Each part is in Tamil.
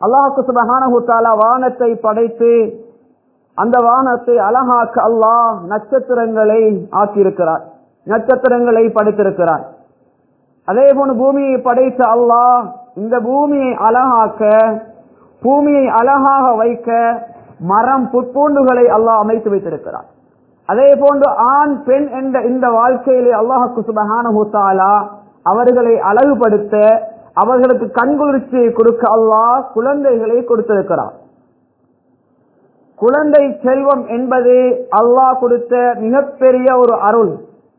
அல்லாஹ் சுப்ஹானஹு வ தஆலா வானத்தை படைத்து அந்த வானத்தை அழகாக்க அல்லாஹ் நட்சத்திரங்களை ஆக்கியிருக்கிறார், நட்சத்திரங்களை படைத்திருக்கிறார். அதே போன்று பூமியை படைத்த அல்லாஹ் இந்த பூமியை அழகாக்க, பூமியை அழகாக வைக்க மரம் புற்பூண்டுகளை அல்லாஹ் அமைத்து வைத்திருக்கிறார். அதே போன்று ஆண் பெண் என்ற இந்த வாழ்க்கையிலே அல்லாஹ் சுப்ஹானஹு வ தஆலா அவர்களை அழகுபடுத்த, அவர்களுக்கு கண்குளிர்ச்சியை கொடுக்க அல்லாஹ் குழந்தைகளை கொடுத்திருக்கிறார். குழந்தை செல்வம் என்பது அல்லாஹ் கொடுத்த மிகப்பெரிய ஒரு அருள்.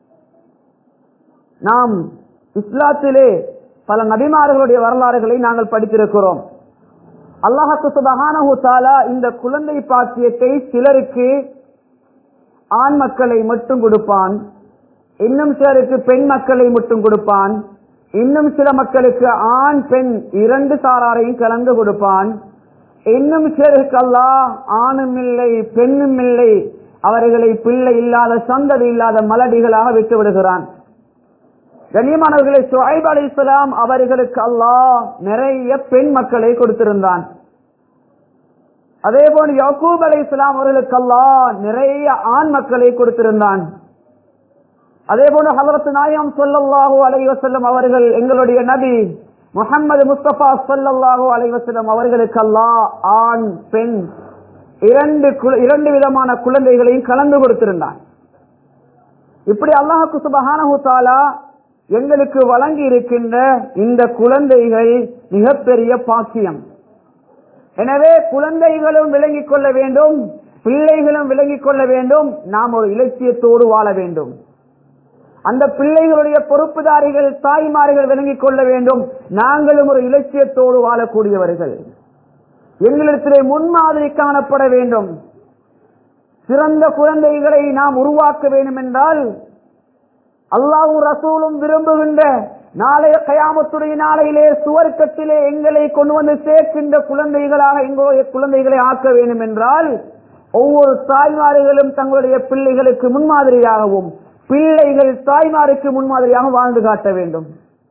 நாம் இஸ்லாத்திலே பல நபிமார்களுடைய வரலாறுகளை நாங்கள் படித்திருக்கிறோம். அல்லாஹ் சுப்ஹானஹு வ தஆலா இந்த குழந்தை பாக்கியத்தை சிலருக்கு ஆண் மக்களை மட்டும் கொடுப்பான், இன்னும் சிலருக்கு பெண் மக்களை மட்டும் கொடுப்பான், இன்னும் சில மக்களுக்கு ஆண் பெண் இரண்டு சாராரையும் கலந்து கொடுப்பான், இன்னும் சிலருக்கு அல்லாஹ் ஆணும் இல்லை பெண்ணும் இல்லை, அவர்களை பிள்ளை இல்லாத சந்ததி இல்லாத மலடிகளாக விட்டு விடுகிறான். கண்ணியமானவர்களே, ஷுஐப் அலைஹிஸ்ஸலாம் அவர்களுக்கு அல்லாஹ் நிறைய பெண் மக்களை கொடுத்திருந்தான். அதே போன்று யாக்கூப் அலைஹிஸ்ஸலாம் அவர்களுக்கு அல்லாஹ் நிறைய ஆண் மக்களை கொடுத்திருந்தான். அதே போன்று ஹஜ்ரத் நாயகம் ஸல்லல்லாஹு அலைஹி வஸல்லம் அவர்கள், எங்களுடைய நபி முஹம்மது முஸ்தபா ஸல்லல்லாஹு அலைஹி வஸல்லம் அவர்களுக்கு அல்லாஹ் ஆண் பெண் இரண்டு விதமான குழந்தைகளையும் கலந்து கொடுத்திருந்தான். இப்படி அல்லாஹ் சுப்ஹானஹு வ தஆலா எங்களுக்கு வழங்கி இருக்கின்ற இந்த குழந்தைகள் மிகப்பெரிய பாக்கியம். எனவே குழந்தைகளும் விளங்கிக் கொள்ள வேண்டும், பிள்ளைகளும் விளங்கிக் கொள்ள வேண்டும். நாம் ஒரு இலட்சியத்தோடு வாழ வேண்டும். அந்த பிள்ளைகளுடைய பொறுப்புதாரிகள் தாய்மார்கள் விளங்கிக் கொள்ள வேண்டும், நாங்களும் ஒரு இலட்சியத்தோடு வாழக்கூடியவர்கள். எங்களிடத்திலே முன்மாதிரி காணப்பட வேண்டும். சிறந்த குழந்தைகளை நாம் உருவாக்க வேண்டும் என்றால் அல்லாஹ்வும் ரசூலும் விரும்புகின்ற நாளைய கயாமத்துடைய நாளையிலே சுவர்க்கத்திலே எங்களை கொண்டு வந்து சேர்க்கின்ற குழந்தைகளாக எங்களுடைய குழந்தைகளை ஆக்க வேண்டும் என்றால் ஒவ்வொரு தாய்மார்களும் தங்களுடைய பிள்ளைகளுக்கு முன்மாதிரியாகவும் பிள்ளைகள் தாய்மாருக்கு முன்மாதிரியாக வாழ்ந்து காட்ட வேண்டும்.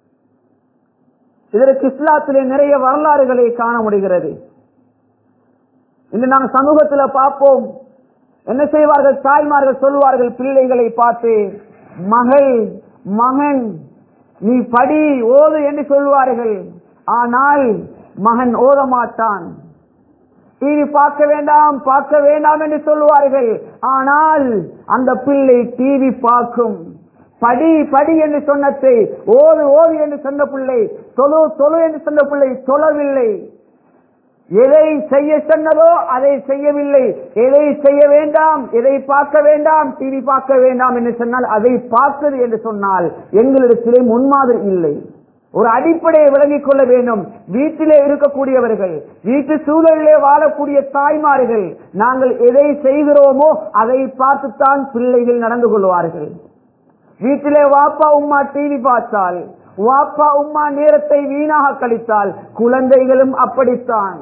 இதற்கு இஸ்லாத்திலே நிறைய வரலாறுகளை காண முடிகிறது. இன்று நாம் சமூகத்தில் பார்ப்போம், என்ன செய்வார்கள்? தாய்மார்கள் சொல்வார்கள் பிள்ளைகளை பார்த்து, மகள் மகன் நீ படி ஓது என்று சொல்வார்கள். ஆனால் மகன் ஓத மாட்டான். டிவி பார்க்க வேண்டாம் என்று சொல்வார்கள். ஆனால் அந்த பிள்ளை டிவி பார்க்கும். படி படி என்று சொன்னதை ஓது ஓது என்று சொன்ன பிள்ளை, தொழு என்று சொன்ன பிள்ளை தொழவில்லை. எதை செய்ய சொன்னதோ அதை செய்யவில்லை. எதை செய்ய வேண்டாம், எதை பார்க்க வேண்டாம், டிவி பார்க்க வேண்டாம் என்று சொன்னால் அதை பார்த்தது என்று சொன்னால் எங்களிடத்திலே முன்மாதிரி இல்லை. ஒரு அடிப்படையை விளங்கிக் கொள்ள வேண்டும். வீட்டிலே இருக்கக்கூடியவர்கள், வீட்டு சூழலிலே வாழக்கூடிய தாய்மார்கள், நாங்கள் எதை செய்கிறோமோ அதை பார்த்துத்தான் பிள்ளைகள் நடந்து கொள்வார்கள். வீட்டிலே வாப்பா உம்மா டிவி பார்த்தால், வாப்பா உம்மா நேரத்தை வீணாக கழித்தால் குழந்தைகளும் அப்படித்தான்.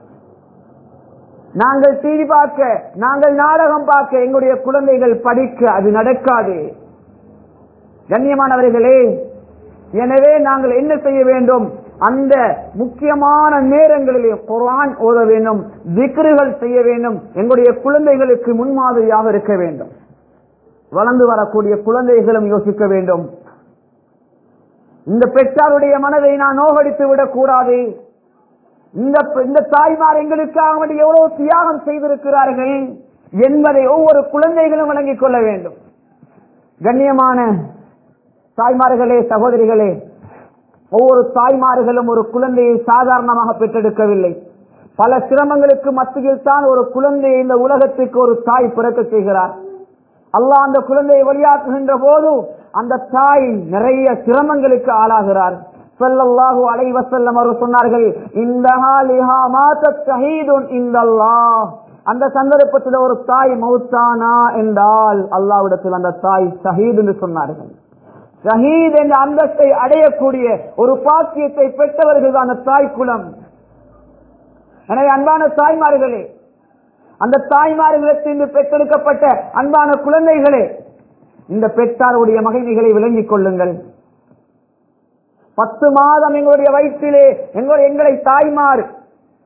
நாங்கள் டிவி பார்க்க, நாங்கள் நாடகம் பார்க்க, எங்களுடைய குழந்தைகள் படிக்க அது நடக்காது. கண்ணியமானவர்களே, எனவே நாங்கள் என்ன செய்ய வேண்டும்? அந்த முக்கியமான நேரங்களிலே குர்ஆன் ஓத வேண்டும், திக்ருகள் செய்ய வேண்டும். எங்களுடைய குழந்தைகளுக்கு முன்மாதிரியாக இருக்க வேண்டும். வளர்ந்து வரக்கூடிய குழந்தைகளும் யோசிக்க வேண்டும். இந்த பெற்றாருடைய மனதை நான் நோகடித்து விடக் கூடாது. இந்த தாய்மார் எங்களுக்காக எவ்வளவு தியாகம் செய்திருக்கிறார்கள் என்பதை ஒவ்வொரு குழந்தைகளும் விளங்கிக் கொள்ள வேண்டும். கண்ணியமான தாய்மார்களே, சகோதரிகளே, ஒவ்வொரு தாய்மார்களும் ஒரு குழந்தையை சாதாரணமாக பெற்றெடுக்கவில்லை. பல சிரமங்களுக்கு மத்தியில் தான் ஒரு குழந்தையை இந்த உலகத்துக்கு ஒரு தாய் பிறக்க செய்கிறார். அல்லாஹ் அந்த குழந்தையை வழியாக்குகின்ற போது அந்த தாய் நிறைய சிரமங்களுக்கு ஆளாகிறார். ஸல்லல்லாஹு அலைஹி வஸல்லம் அவர்கள் சொன்னார்கள், இந்தஹாலிஹா மாதத் ஷஹீதுன் இந்தல்லாஹ். அந்த சந்தர்ப்பத்தில் ஒரு தாய் மௌத்தானா என்றால் அல்லாஹ்விடத்தில் அந்த தாய் ஷஹீத் என்று சொன்னார்கள். ஷஹீத் என்ற அந்தஸ்தை அடையக்கூடிய ஒரு பாக்கியத்தை பெற்றவர்கள் தான் அந்த தாய் குலம். எனவே அன்பான தாய்மார்களே, அந்த தாய்மார்களுக்கு பெற்றெடுக்கப்பட்ட அன்பான குழந்தைகளே, இந்த பெற்றாருடைய மகிமைகளை விளங்கிக் கொள்ளுங்கள். 10 மாதம் எங்களுடைய வயிற்றிலே எங்களை தாய்மார்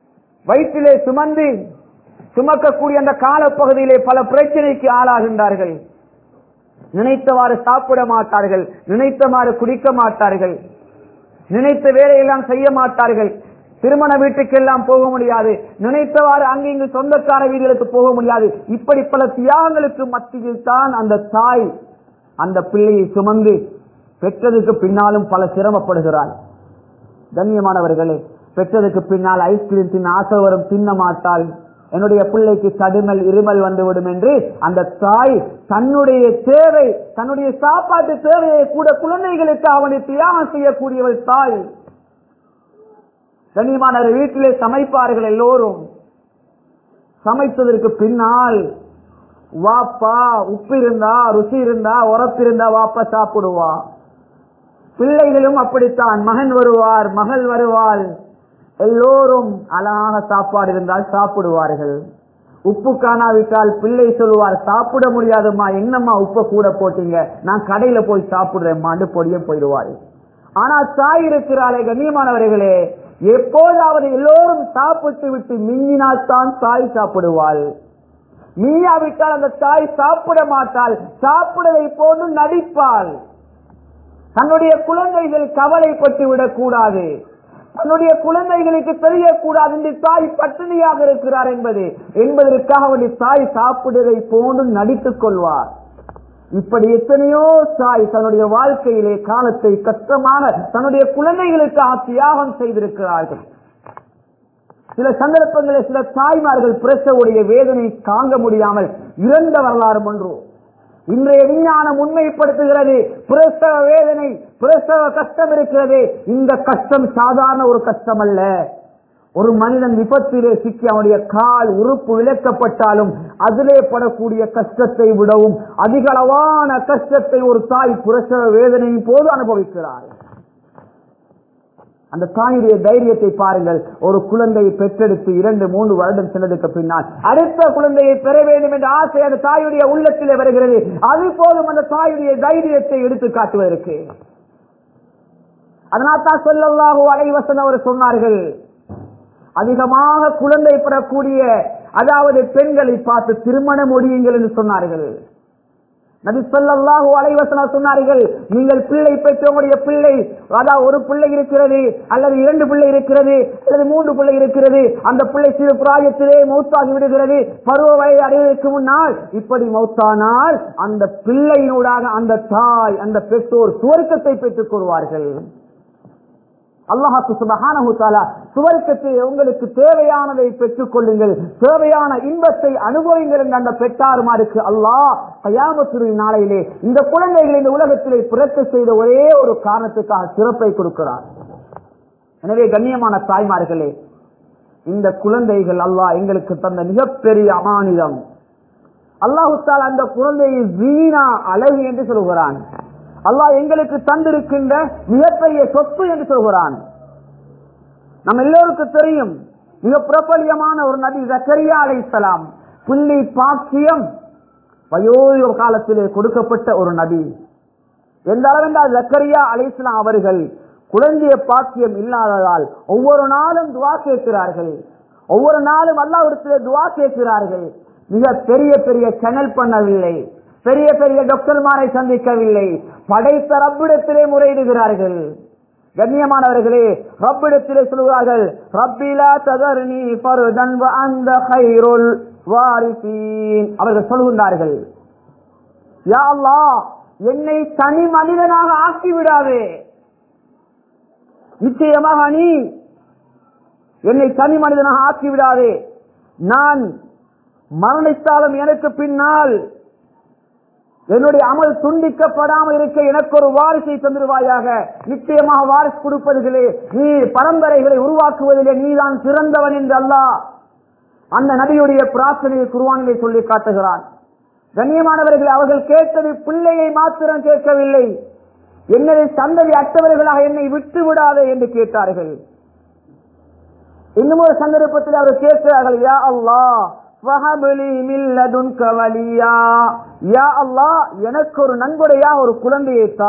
வயிற்றிலே சுமந்து சுமக்கக்கூடிய அந்த காலப்பகுதியிலே பல பிரச்சனைக்கு ஆளாகின்றார்கள். நினைத்தவாறு சாப்பிட மாட்டார்கள், நினைத்தவாறு குடிக்க மாட்டார்கள், நினைத்த வேலையெல்லாம் செய்ய மாட்டார்கள், திருமண வீட்டுக்கெல்லாம் போக முடியாது, நினைத்தவாறு அங்கிங்கு சொந்தக்கார வீடுகளுக்கு போக முடியாது. இப்படி பல தியாகங்களுக்கு மத்தியில் தான் அந்த தாய் அந்த பிள்ளையை சுமந்து பெற்றதுக்கு பின்னாலும் பல சிரமப்படுகிறாள். கண்ணியமானவர்களே, பெற்றதுக்கு பின்னால் ஐஸ்கிரீம் தின்ன ஆசை வரும், தின்ன மாட்டாள், என்னுடைய பிள்ளைக்கு கடுமல் இருமல் வந்துவிடும் என்று அந்த தாய் தன்னுடைய தேவை, தன்னுடைய சாப்பாட்டு தேவையை கூட குழந்தைகளுக்கு அவனை தியாகம் செய்யக்கூடியவள் தாய். கண்ணியமான வீட்டிலே சமைப்பார்கள் எல்லோரும். சமைத்ததற்கு பின்னால் வாப்பா உப்பு இருந்தா ருசி இருந்தா உரப்பு இருந்தா வாப்பா சாப்பிடுவா. பிள்ளைகளும் அப்படித்தான், மகன் வருவார் மகள் வருவாள், எல்லோரும் அழகாக சாப்பாடு இருந்தால் சாப்பிடுவார்கள். உப்பு காணாவிட்டால் பிள்ளை சொல்லுவார், சாப்பிட முடியாதுமா, என்னம்மா உப்பை கூட போட்டீங்க, நான் கடையில போய் சாப்பிடுறேன்மாண்டு பொடிய போயிடுவார். ஆனா தாய் இருக்கிறாளே கண்ணியமானவர்களே, எப்போதாவது எல்லோரும் சாப்பிட்டு விட்டு மிஞ்சினால்தான் தாய் சாப்பிடுவாள். மீயாவிட்டால் அந்த தாய் சாப்பிட மாட்டாள், சாப்பிடுவதை போன்று நடிப்பாள். தன்னுடைய குழந்தைகள் கவலைப்பட்டு விடக் கூடாது, தன்னுடைய குழந்தைகளுக்கு தெரியக்கூடாது என்று தாய் பட்டினியாக இருக்கிறார் என்பதற்காக அவருடைய தாய் சாப்பிடுவதை போன்று நடித்துக் கொள்வார். இப்படி எத்தனையோ தாய் தன்னுடைய வாழ்க்கையிலே காலத்தை கஷ்டமான தன்னுடைய குழந்தைகளுக்காக தியாகம் செய்திருக்கிறார்கள். சில சந்தர்ப்பங்களில் சில தாய்மார்கள் பிரசவுடைய வேதனை தாங்க முடியாமல் இறந்த வரலாறு ஒன்று இன்றைய விஞ்ஞானம் உண்மைப்படுத்துகிறது. பிரசவ வேதனை, பிரசவ கஷ்டம் இருக்கிறது, இந்த கஷ்டம் சாதாரண ஒரு கஷ்டம் அல்ல. ஒரு மனிதன் விபத்திலே சிக்கி அவனுடைய கால் உறுப்பு விலக்கப்பட்டாலும் அதிலே படக்கூடிய கஷ்டத்தை விடவும் அதிக அளவான கஷ்டத்தை ஒரு தாய் பிரசவ வேதனையின் போது அனுபவிக்கிறார். அந்த தாயுடைய தைரியத்தை பாருங்கள். ஒரு குழந்தையை பெற்றெடுத்து 2-3 வருடம் சென்றதுக்கு பின்னால் அடுத்த குழந்தையை பெற வேண்டும் என்ற ஆசை அந்த தாயுடைய உள்ளத்திலே வருகிறது. அது போதும் அந்த தாயுடைய தைரியத்தை எடுத்து காட்டுவதற்கு. அதனால் தான் ஸல்லல்லாஹு அலைஹி வஸல்லம் அவர் சொன்னார்கள், அதிகமாக குழந்தை பெறக்கூடிய அதாவது பெண்களை பார்த்து திருமணம் முடியுங்கள் என்று சொன்னார்கள். நபி ஸல்லல்லாஹு அலைஹி வஸல்லம் சொன்னார்கள், நீங்கள் பிள்ளை பெற்றவங்களுடைய பிள்ளை, அதாவது ஒரு பிள்ளை இருக்கிறது அல்லது 2 பிள்ளை இருக்கிறது அல்லது 3 பிள்ளை இருக்கிறது, அந்த பிள்ளை சிறு பிராயத்திலே மௌத்தாகி விடுகிறது, பருவ வயது அடைவதற்கு முன்னால் இப்படி மௌத்தானால் அந்த பிள்ளையினூடாக அந்த தாய் அந்த பெற்றோர் சுவர்க்கத்தை பெற்றுக் கொள்வார்கள். அல்லாஹ் சுப்ஹானஹு வ தஆலா சுவர்க்கத்தை உங்களுக்கு தேவையானதை பெற்றுக் கொள்ளுங்கள், தேவையான இன்பத்தை அனுபவிங்கள் என்ற அந்த பெற்றார்மாருக்கு அல்லாஹ் கியாமத்துடைய நாளையிலே இந்த குழந்தைகளை இந்த உலகத்திலே பிறக்க செய்த ஒரே ஒரு காரணத்துக்காக சிறப்பை கொடுக்கிறார். எனவே கண்ணியமான தாய்மார்களே, இந்த குழந்தைகள் அல்லாஹ் எங்களுக்கு தந்த மிகப்பெரிய அமானிதம். அல்லாஹ் தஆலா அந்த குழந்தையை வீணா அழகு என்று சொல்கிறான். அல்லாஹ் எங்களுக்கு தந்திருக்கின்ற மிகப்பெரிய சொத்து என்று சொல்கிறான். நம்ம எல்லோருக்கும் தெரியும், மிக பிரபலியமான ஒரு நபி ஜக்கரியா அலைஹிஸ்ஸலாம், புள்ளி பாக்கியம் வயோதிக காலத்திலே கொடுக்கப்பட்ட ஒரு நபி. எந்த அளவென்றால் ஜக்கரியா அலைஹிஸ்ஸலாம் அவர்கள் குழந்தைய பாக்கியம் இல்லாததால் ஒவ்வொரு நாளும் துஆ கேட்கிறார்கள், ஒவ்வொரு நாளும் அல்லாஹ்விடத்திலே துஆ கேட்கிறார்கள். மிக பெரிய பெரிய சேனல் பண்ணவில்லை, பெரிய பெரிய டாக்டர்மாரை சந்திக்கவில்லை, படைத்த ரப்பிடத்திலே முறையிடுகிறார்கள். கண்ணியமானவர்களே, ரப்பிடத்திலே சொல்கிறார்கள், ரப்பிலா ததர்னி ஃபர்தன் வ அன்த கைருல் வாரிசீன். அவர்கள் சொல்கிறார்கள், யா அல்லாஹ் என்னை தனி மனிதனாக ஆக்கிவிடாதே, நிச்சயமாக நீ என்னை தனி மனிதனாக ஆக்கிவிடாதே, நான் மரணித்தாலும் எனக்கு பின்னால் என்னுடைய அமல் துண்டிக்கப்படாமல் இருக்க எனக்கு ஒரு வாரிசை தந்துருவாயாக. நிச்சயமாக வாரிசு கொடுப்பதிலே நீ பரம்பரைகளை உருவாக்குவதிலே நீதான் சிறந்தவன் என்று அல்லாஹ் அந்த நபியுடைய பிரார்த்தனையை குர்ஆனிலே சொல்லி காட்டுகிறான். கண்ணியமானவர்கள், அவர்கள் கேட்டது பிள்ளையை மாத்திரம் கேட்கவில்லை, என்னை சந்ததி அற்றவர்களாக என்னை விட்டு விடாதே என்று கேட்டார்கள். இன்னும் ஒரு சந்தர்ப்பத்தில் அவர் கேட்கிறார்கள், யா அல்லாஹ் எனக்கு ஒரு நன்கொடையா ஒரு குழந்தையை தா,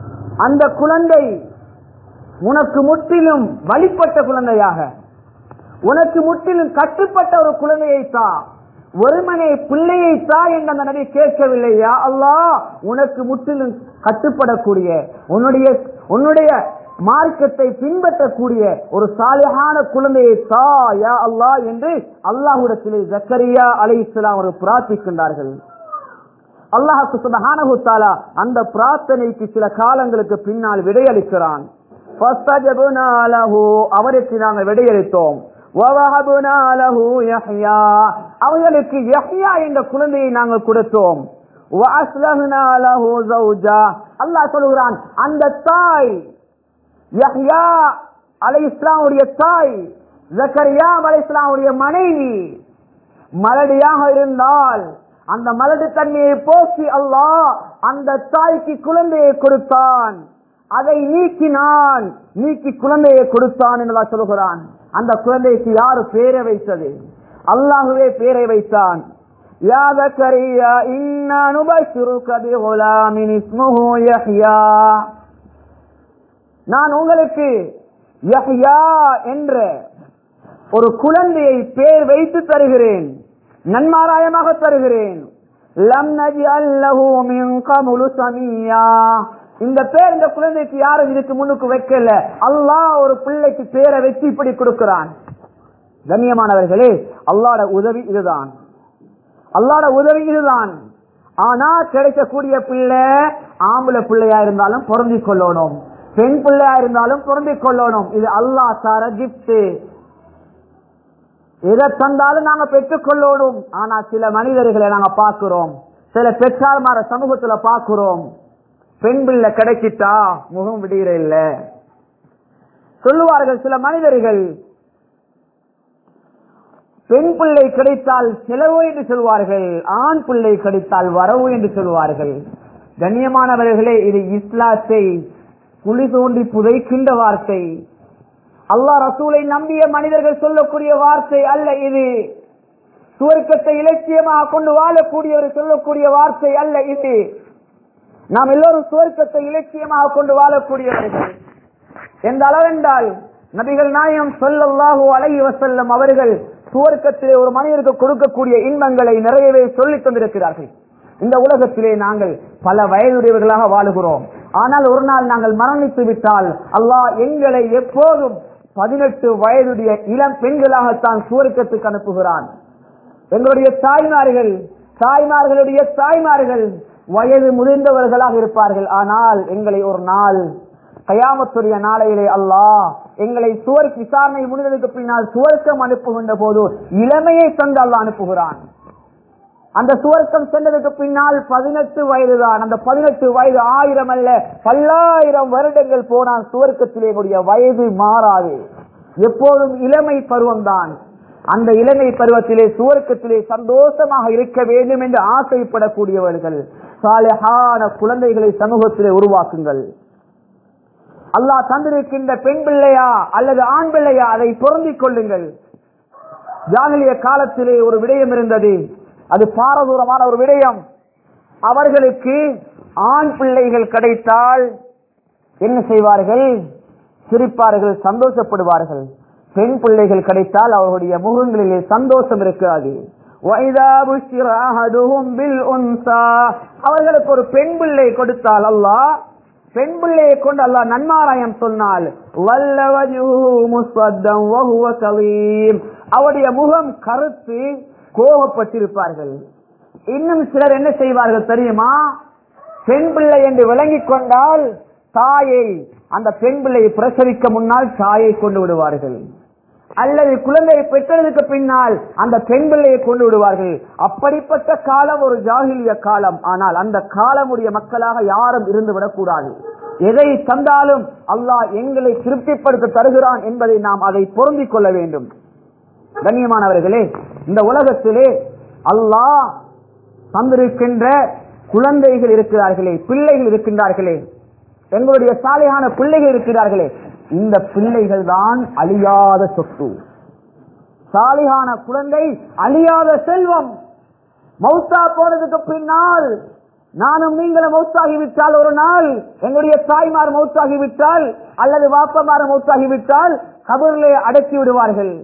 அந்த குழந்தை உனக்கு முற்றிலும் வழிபட்ட குழந்தையாக, உனக்கு முற்றிலும் கட்டுப்பட்ட ஒரு குழந்தையை தா, ஒருமனே பிள்ளையை தா என்று அந்த நபி கேட்கவில்லையா? அல்லாஹ் உனக்கு முற்றிலும் கட்டுப்படக்கூடிய உன்னுடைய மார்க்கத்தை பின்பற்றக்கூடிய ஒரு சாலிஹான குழந்தையை தா யா அல்லாஹ் என்று அல்லாஹ்விடத்திலே ஜக்கரியா அலைஹிஸ்ஸலாம் அவர்கள் பிரார்த்திக்கின்றார்கள். அல்லாஹ் சுப்ஹானஹு தஆலா அந்த பிரார்த்தனைக்கு சில காலங்களுக்கு பின்னால் விடையளிக்கிறான். ஃபஸ்தஜப்னா லஹு, அவருக்கு நாங்கள் விடையளித்தோம். வவஹப்னா லஹு யஹ்யா, அவர்களுக்கு யஹ்யா என்ற குழந்தையை நாங்கள் கொடுத்தோம். வஅஸ்லஹ்னா லஹு ஜௌஜா, அல்லாஹ் சொல்கிறான் அந்த தாய் யஹ்யா அலைஹிஸ்ஸலாமுடைய தாய் ஜக்கரியா அலைஹிஸ்ஸலாமுடைய மனைவி மலடியாக இருந்தால் அந்த மலடு தன்மையை போக்கி அல்லாஹ் அந்த தாய்க்கு குழந்தையை கொடுத்தான். அதை நீக்கி குழந்தையை கொடுத்தான் என்று அல்லாஹ் சொல்கிறான். அந்த குழந்தைக்கு யாரு பேரை வைத்தது? அல்லாஹ்வே பேரை வைத்தான். யா ஜக்கரியா இன்னா நுபஷ்ஷிருக பிகுலாமின் இஸ்முஹு யஹ்யா, நான் உங்களுக்கு யஹ்யா என்ற ஒரு குழந்தையை பேர் வைத்து தருகிறேன், நன்மாராயமாக தருகிறேன். லம் நஜ்அல் லஹு மின் கப்லு சமியா, இந்த பேர் இந்த குழந்தைக்கு யாரும் இதுக்கு முன்னுக்கு வைக்கல. அல்லாஹ் ஒரு பிள்ளைக்கு பேரை வச்சு இப்படி கொடுக்கிறான். கண்ணியமானவர்களே, அல்லாஹ்வுடைய உதவி இதுதான், அல்லாஹ்வுடைய உதவி இதுதான். ஆனா கிடைக்கக்கூடிய பிள்ளை ஆம்பளை பிள்ளையா இருந்தாலும் பொருந்திக் கொள்ளணும், பெண் பிள்ளையா இருந்தாலும் பொருந்திக் கொள்ளணும். இது அல்லாஹ் தர கிஃப்ட். எதை தந்தாலும் நாங்க பெற்றுக் கொள்ளணும். ஆனா சில மனிதர்களை நாங்க பார்க்கிறோம், சில பெற்றார்மார சமூகத்துல பார்க்கிறோம், பெண் பிள்ளை கிடைச்சிட்டா முகம் விடுகிற இல்ல சொல்லுவார்கள். சில மனிதர்கள் பெண் பிள்ளை கிடைத்தால் செலவு என்று சொல்வார்கள், ஆண் பிள்ளை கிடைத்தால் வரவு என்று சொல்வார்கள். கண்ணியமானவர்களே, இது இஸ்லாத்தை குழி தோண்டி புதைக்கின்ற வார்த்தை. அல்லாஹ் ரசூலை நம்பிய மனிதர்கள் சொல்லக்கூடிய வார்த்தை அல்ல இது. சுவர்க்கத்தை இலட்சியமாக கொண்டு வாழக்கூடியவர் சொல்லக்கூடிய வார்த்தை அல்ல இது. நாம் எல்லோரும் சுவர்க்கத்தை இலட்சியமாக கொண்டு வாழக்கூடியவர்கள். எந்த அளவென்றால் நபிகள் நாயகம் ஸல்லல்லாஹு அலைஹி வஸல்லம் அவர்கள் சுவர்க்கத்திலே ஒரு மனிதருக்கு கொடுக்கக்கூடிய இன்பங்களை நிறையவே சொல்லித் தந்திருக்கிறார்கள். இந்த உலகத்திலே நாங்கள் பல வயதுடையவர்களாக வாழுகிறோம். ஆனால் ஒரு நாள் நாங்கள் மரணித்து விட்டால் அல்லாஹ் எங்களை எப்போதும் 18 வயதுடைய இளம் பெண்களாகத்தான் சுவர்க்கத்துக்கு அனுப்புகிறான். எங்களுடைய தாய்மார்களுடைய தாய்மார்கள் வயது முதிர்ந்தவர்களாக இருப்பார்கள். ஆனால் எங்களை ஒரு நாள் கயாமத்துடைய நாளையிலே அல்லாஹ் எங்களை விசாரணை முடிந்ததுக்கு பின்னால் சுவர்க்கம் அனுப்புகின்ற போது இளமையை தந்து அல்லாஹ் அனுப்புகிறான். அந்த சுவர்க்கம் சென்றதுக்கு பின்னால் 18 வயதுதான். அந்த 18 வயது 1000 அல்ல 10,000 வருடங்கள் போனால் சுவர்க்கத்திலே கூடிய வயது மாறாது. எப்போதும் இளமை பருவம் தான். அந்த இளமை பருவத்திலே சுவர்க்கத்திலே சந்தோஷமாக இருக்க வேண்டும் என்று ஆசைப்படக்கூடியவர்கள் சாலிஹான குழந்தைகளை சமூகத்திலே உருவாக்குங்கள். அல்லாஹ் தந்திருக்கின்ற பெண் பிள்ளையா அல்லது ஆண் பிள்ளையா அதை பொருந்திக் கொள்ளுங்கள். ஜாஹிலிய காலத்திலே ஒரு விடயம் இருந்தது, அது பாரதூரமான ஒரு விடயம். அவர்களுக்கு ஆண் பிள்ளைகள் கிடைத்தால் என்ன செய்வார்கள்? சிரிப்பார்கள், சந்தோஷப்படுவார்கள். பெண் பிள்ளைகள் கிடைத்தால் அவர்களுடைய முகங்களிலே சந்தோஷம் இருக்காது. அவர்களுக்கு ஒரு பெண் பிள்ளை கொடுத்தால் அல்லாஹ் பெண் பிள்ளையை கொண்டு அல்லாஹ் நன்மாராயம் சொன்னால் அவருடைய முகம் கருத்து கோபப்பட்டிருப்பார்கள். இன்னும் சிலர் என்ன செய்வார்கள் தெரியுமா? பெண் பிள்ளை என்று விளங்கிக் கொண்டால் தாயை, அந்த பெண் பிள்ளையை பிரசவிக்க முன்னால் தாயை கொண்டு விடுவார்கள், அல்லது குழந்தையை பெற்றதுக்கு பின்னால் அந்த பெண் பிள்ளையை கொண்டு விடுவார்கள். அப்படிப்பட்ட காலம் ஒரு ஜாஹிலிய காலம். ஆனால் அந்த காலமுடைய மக்களாக யாரும் இருந்து விடக்கூடாது. எதை தந்தாலும் அல்லாஹ் எங்களை திருப்திப்படுத்த தருகிறான் என்பதை நாம் அதை பொருந்திக் கொள்ள வேண்டும். கண்ணியமானவர்களே, இந்த உலகத்திலே அல்லாஹ் தந்திருக்கின்ற குழந்தைகள் இருக்கிறார்களே, பிள்ளைகள் இருக்கின்றார்களே, எங்களுடைய சாலிஹான பிள்ளைகள் இருக்கிறார்களே, இந்த பிள்ளைகள் தான் அழியாத சொத்து. சாலிஹான குழந்தை அழியாத செல்வம். மௌத்தா போனதுக்கு பின்னால் நானும் நீங்களும் மௌத்தாகிவிட்டால், ஒரு நாள் எங்களுடைய தாய்மார் மௌத்தாகிவிட்டால் அல்லது வாப்பமார் மௌத்தாகிவிட்டால் கபரிலே அடக்கி விடுவார்கள்.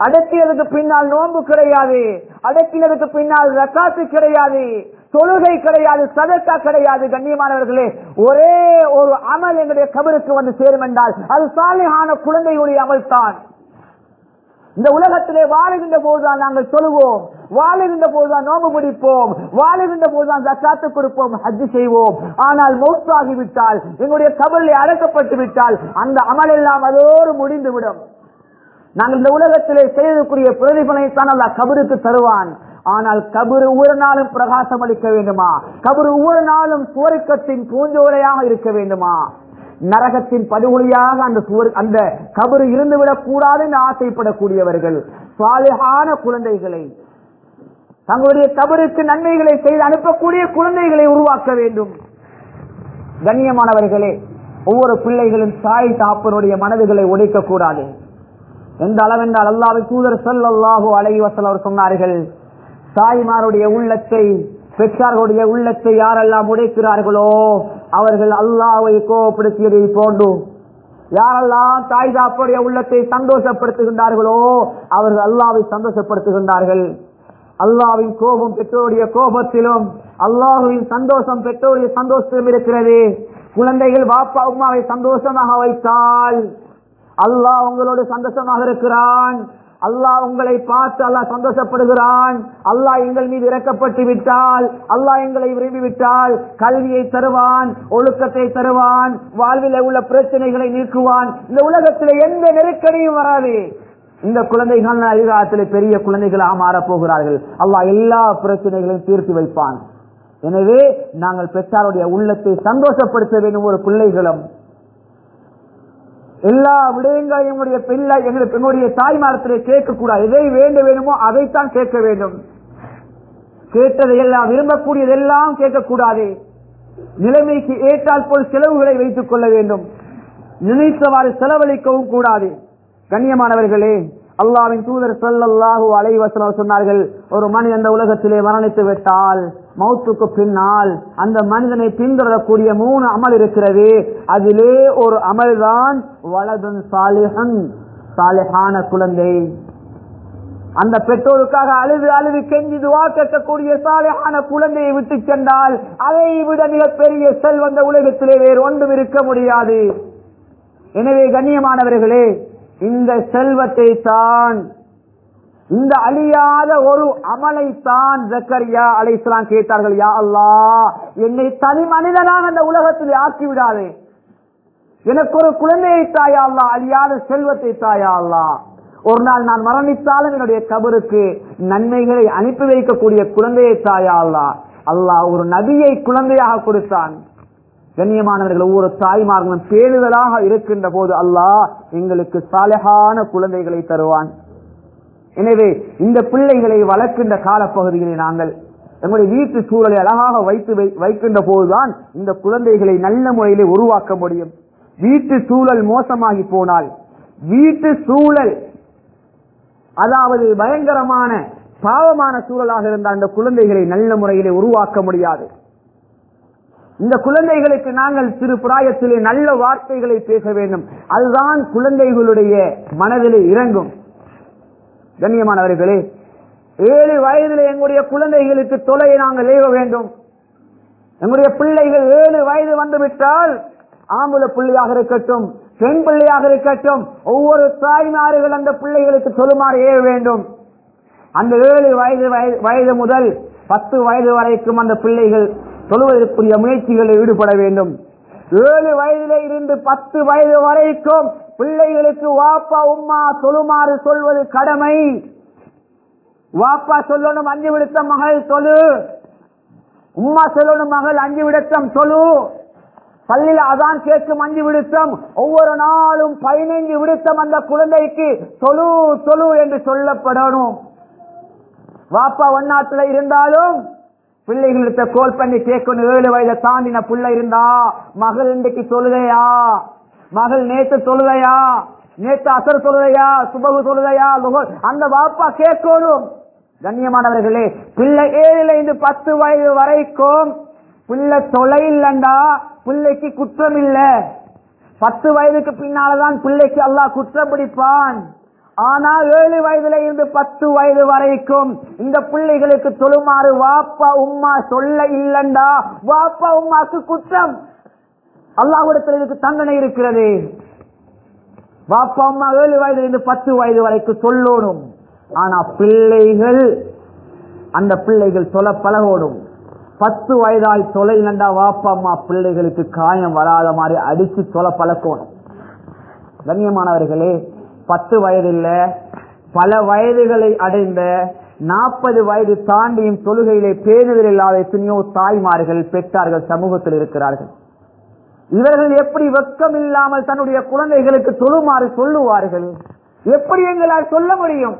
அடக்கினதுக்கு பின்னால் நோன்பு கிடையாது, அடக்கினதுக்கு பின்னால் ஜகாத்து கிடையாது, தொழுகை கிடையாது, சதக்கா கிடையாது. கண்ணியமானவர்களே, ஒரே ஒரு அமல் எங்களுடைய கபருக்கு வந்து சேரும் என்றால் அது சாலிஹான குழந்தையுடைய அமல் தான். இந்த உலகத்திலே வாழுகின்ற போதுதான் நாங்கள் சொல்லுவோம், வாழுகின்ற போதுதான் நோம்பு பிடிப்போம், வாழுகின்ற போதுதான் ஜக்காத்து கொடுப்போம், ஹஜ் செய்வோம். ஆனால் மௌத்தாகிவிட்டால், எங்களுடைய கபரிலே அடக்கப்பட்டு விட்டால் அந்த அமல் எல்லாம் அதோடு முடிந்துவிடும். நாங்கள் இந்த உலகத்திலே செய்ததற்குரிய பிரதிபலனைத்தான் அல்லாஹ் கபருக்கு தருவான். ஆனால் கபரு ஒவ்வொரு நாளும் பிரகாசம் அளிக்க வேண்டுமா? கபரு ஒவ்வொரு நாளும் சுவர்க்கத்தின் பூஞ்சோலையாக இருக்க வேண்டுமா? நரகத்தின் படுகொலியாக அந்த கபரு இருந்துவிடக் கூடாது என்று ஆசைப்படக்கூடியவர்கள் சாலிஹான குழந்தைகளை, தங்களுடைய கபருக்கு நன்மைகளை செய்து அனுப்பக்கூடிய குழந்தைகளை உருவாக்க வேண்டும். கண்ணியமானவர்களே, ஒவ்வொரு பிள்ளைகளும் தாய் தாப்பனுடைய மனதுகளை உடைக்க கூடாது. எந்த அளவென்றால் அல்லாஹ்வின் தூதர் ஸல்லல்லாஹு அலைஹி வஸல்லம் அவர் சொன்னார்கள், தாய்மாருடைய உள்ளத்தை, பெற்றார்களுடைய உள்ளத்தை யாரெல்லாம் உடைக்கிறார்களோ அவர்கள் அல்லாஹ்வை கோபப்படுத்தியதை போன்று, யாரெல்லாம் தாய் தாப்பனுடைய உள்ளத்தை சந்தோஷப்படுத்துகின்றார்களோ அவர்கள் அல்லாஹ்வை சந்தோஷப்படுத்துகின்றார்கள். அல்லாஹ்வின் கோபம் பெற்றோருடைய கோபத்திலும் அல்லாஹ்வின் சந்தோஷம் பெற்றோருடைய சந்தோஷத்திலும் இருக்கிறது. குழந்தைகள் பாப்பா உம்மாவை சந்தோஷமாக வைத்தால் அல்லாஹ் உங்களோடு சந்தோஷமாக இருக்கிறான். அல்லாஹ் உங்களை பார்த்து அல்லாஹ் சந்தோஷப்படுகிறான். அல்லாஹ் எங்கள் மீது இறக்கப்பட்டு விட்டால், அல்லாஹ் எங்களை விரும்பி விட்டால் கல்வியை தருவான், ஒழுக்கத்தை தருவான், வாழ்வில் உள்ள பிரச்சனைகளை நீக்குவான். இந்த உலகத்தில் எந்த நெருக்கடியும் வராது. இந்த குழந்தைகள் அதிகாரத்தில் பெரிய குழந்தைகளாக மாறப் போகிறார்கள். அல்லாஹ் எல்லா பிரச்சனைகளையும் தீர்த்து வைப்பான். எனவே நாங்கள் பெற்றாருடைய உள்ளத்தை சந்தோஷப்படுத்த வேண்டும். ஒரு பிள்ளைகளும் எல்லா விடயங்களையும் எங்களுடைய தாய்மாரத்திலே கேட்கக்கூடாது. எதை வேண்டுமோ அதைத்தான் கேட்க வேண்டும். கேட்டதையெல்லாம், விரும்பக்கூடியதெல்லாம் கேட்கக்கூடாது. நிலைமைக்கு ஏற்றால் போல் செலவுகளை வைத்துக் கொள்ள வேண்டும். நினைத்தவாறு செலவழிக்கவும் கூடாது. கண்ணியமானவர்களே, அல்லாஹ்வின் தூதர் ஸல்லல்லாஹு அலைஹி வஸல்லம் சொன்னார்கள், ஒரு மனிதன் இந்த உலகத்திலே மரணித்து விட்டால் மௌத்துக்கு பின்னால் அந்த மனிதனை பின்தொடரக்கூடிய 3 அமல் இருக்கிறது. அதிலே ஒரு அமல் தான் வலதுன் சாலிஹன், சாலிஹான குழந்தை. அந்த பெற்றோருக்காக அழுது கெஞ்சி துஆ கேட்கக்கூடிய சாலிஹான குழந்தையை விட்டு சென்றால் அதை விட மிகப்பெரிய செல்வம் இந்த உலகத்திலே வேறு ஒன்றும் இருக்க முடியாது. எனவே கண்ணியமானவர்களே, இந்த செல்வத்தை தான், இந்த அழியாத ஒரு அமலை தான் ஜக்கரியா அலைஹிஸ்ஸலாம் கேட்டார்கள். யா அல்லாஹ், என்னை தனி மனிதனாக அந்த உலகத்தில் ஆக்கிவிடாதே, எனக்கு ஒரு குழந்தையை தாயா அல்லாஹ், அழியாத செல்வத்தை தாயா அல்லாஹ். ஒரு நாள் நான் மரணித்தாலும் என்னுடைய கபருக்கு நன்மைகளை அனுப்பி வைக்கக்கூடிய குழந்தையை தாயா அல்லாஹ். அல்லாஹ் ஒரு நபியை குழந்தையாக கொடுத்தான். கண்ணியமானவர்கள், ஒவ்வொரு தாய்மார்களும் பேணுதலாக இருக்கின்ற போது அல்லாஹ் எங்களுக்கு சாலிஹான குழந்தைகளை தருவான். எனவே இந்த பிள்ளைகளை வளர்க்கின்ற காலப்பகுதிகளை நாங்கள் எங்களுடைய வீட்டு சூழலை அழகாக வைக்கின்ற போதுதான் இந்த குழந்தைகளை நல்ல முறையிலே உருவாக்க முடியும். வீட்டு சூழல் மோசமாகி போனால், வீட்டு சூழல் அதாவது பயங்கரமான பாவமான சூழலாக இருந்தால் அந்த குழந்தைகளை நல்ல முறையிலே உருவாக்க முடியாது. இந்த குழந்தைகளுக்கு நாங்கள் சிறு பிராயத்திலே நல்ல வார்த்தைகளை பேச வேண்டும். அதுதான் குழந்தைகளுடைய மனதிலே இறங்கும். கண்ணியமானவர்களே, 7 வயதிலே எங்களுடைய குழந்தைகளுக்கு தொலையை நாங்கள் ஏவ வேண்டும். எங்களுடைய பிள்ளைகள் 7 வயது வந்துவிட்டால், ஆம்பளை பிள்ளையாக இருக்கட்டும், பெண் பிள்ளையாக இருக்கட்டும், ஒவ்வொரு தாய்மார்கள் அந்த பிள்ளைகளுக்கு சொல்லுமாறு ஏவ வேண்டும். அந்த 7 வயது முதல் 10 வயது வரைக்கும் அந்த பிள்ளைகள் சொல்வதற்குரிய முயற்சிகளில் ஈடுபட வேண்டும். 7 வயதிலே இருந்து 10 வயது வரைக்கும் பிள்ளைகளுக்கு வாப்பா உம்மா சொல்லுமாறு சொல்வது கடமை. வாப்பா சொல்லணும் 5 விடுத்தம் மகள் சொல்லு, உம்மா சொல்லணும் மகள் 5 விடுத்தம் சொல்லு. பள்ளியில் அதான் கேட்கும் 5 விடுத்தம், ஒவ்வொரு நாளும் 15 விடுத்தம் அந்த குழந்தைக்கு தொழு தொழு என்று சொல்லப்படணும். வாப்பா ஒன்னாத்துல இருந்தாலும் பிள்ளைகளிடத்த கோல் பண்ணி கேட்கணும். 7 வயதை தாண்டின பிள்ளை இருந்தா, மகள் இன்றைக்கு சொல்லுதையா, மகள் நேற்று சொல்லுதையா, நேற்று அசர் சொல்லுதையா, சுபகு சொல்லுதையா, அந்த வாப்பா கேட்கணும். கண்ணியமானவர்களே, பிள்ளை 7 10 வயது வரைக்கும் பிள்ளை தொலை இல்லண்டா பிள்ளைக்கு குற்றம் இல்ல. 10 வயதுக்கு பின்னால்தான் பிள்ளைக்கு அல்லாஹ் குற்றம் பிடிப்பான். ஆனா 7 வயதுல இருந்து 10 வயது வரைக்கும் இந்த பிள்ளைகளுக்கு தொழுமாறு வாப்பா உம்மா சொல்ல இல்லண்டா வாப்பா உம்மாக்கு குற்றம். அல்லாஹ்விடத்தில் இதுக்கு தண்டனை இருக்கிறது. வாப்பா அம்மா 7 வயதுல இருந்து 10 வயது வரைக்கும் சொல்லணும். ஆனா பிள்ளைகள் அந்த பிள்ளைகள் சொல்ல பழகணும். 10 வயதாய் தொலைலண்டா வாப்பா அம்மா பிள்ளைகளுக்கு காயம் வராத மாதிரி அடிச்சு சொல்ல பழக்கணும். கண்ணியமானவர்களே, 10 வயது இல்ல, பல வயதுகளை அடைந்த 40 வயது தாண்டியும் தொழுகையிலே பேணுதல் இல்லாத எத்தனையோ தாய்மார்கள் பெற்றார்கள் சமூகத்தில் இருக்கிறார்கள். இவர்கள் எப்படி வெட்கம் இல்லாமல் தன்னுடைய குழந்தைகளுக்கு தொழுமாறு சொல்லுவார்கள்? எப்படி எங்களால் சொல்ல முடியும்?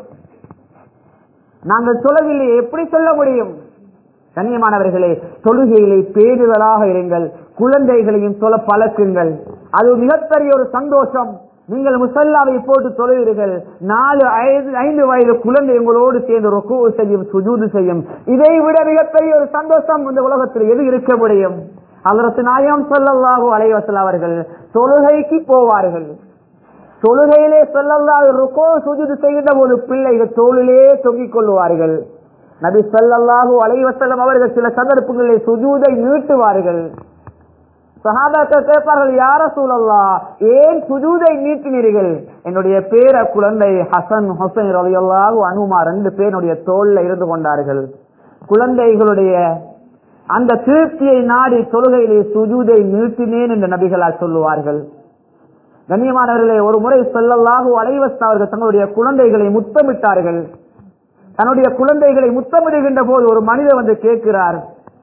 நாங்கள் சொல்லவில்லை, எப்படி சொல்ல முடியும்? கண்ணியமானவர்களே, தொழுகையிலே பேணுதலாக இருங்கள், குழந்தைகளையும் சொல்ல பழக்குங்கள். அது மிகப்பெரிய ஒரு சந்தோஷம். நீங்கள் முசல்லாவை போட்டு தொழுவீர்கள், 4-5 வயது குழந்தை உங்களோடு சேர்ந்து ருக்கு செய்யும், சுஜூது செய்யும். இதை விட மிகப்பெரிய ஒரு சந்தோஷம் இந்த உலகத்தில் எது இருக்க முடியும்? ஹஜ்ரத் நாயகம் ஸல்லல்லாஹு அலைஹி வஸல்லம் அவர்கள் தொழுகைக்கு போவார்கள். தொழுகையிலே ஸல்லல்லாஹு ருக்கு சுஜூது செய்கின்ற போது பிள்ளைகள் தோளிலே தொங்கிக் கொள்வார்கள். நபி ஸல்லல்லாஹு அலைஹி வஸல்லம் அவர்கள் சில சந்தர்ப்பங்களில் சுஜூதை நீட்டுவார்கள். சஹாபாக்கள் கேட்பார்கள், யா ரசூலல்லாஹ், ஏன் சுஜூதை நீட்டினீர்கள்? என்னுடைய பேர குழந்தை ஹசன் ஹுசைன் ரலியல்லாஹு அன்ஹுமா 2 பேருடைய தோல்ல இருந்து கொண்டார்கள். குழந்தைகளுடைய அந்த திருப்தியை நாடி தொழுகையிலே சுஜூதை நீட்டினேன் என்று நபிகளால் சொல்லுவார்கள். கண்ணியமானவர்களே, ஒரு முறை ஸல்லல்லாஹு அலைஹி வஸல்லம் அவர்கள் தங்களுடைய குழந்தைகளை முத்தமிட்டார்கள். தன்னுடைய குழந்தைகளை முத்தமிடுகின்ற போது ஒரு மனிதர் வந்து கேட்கிறார்,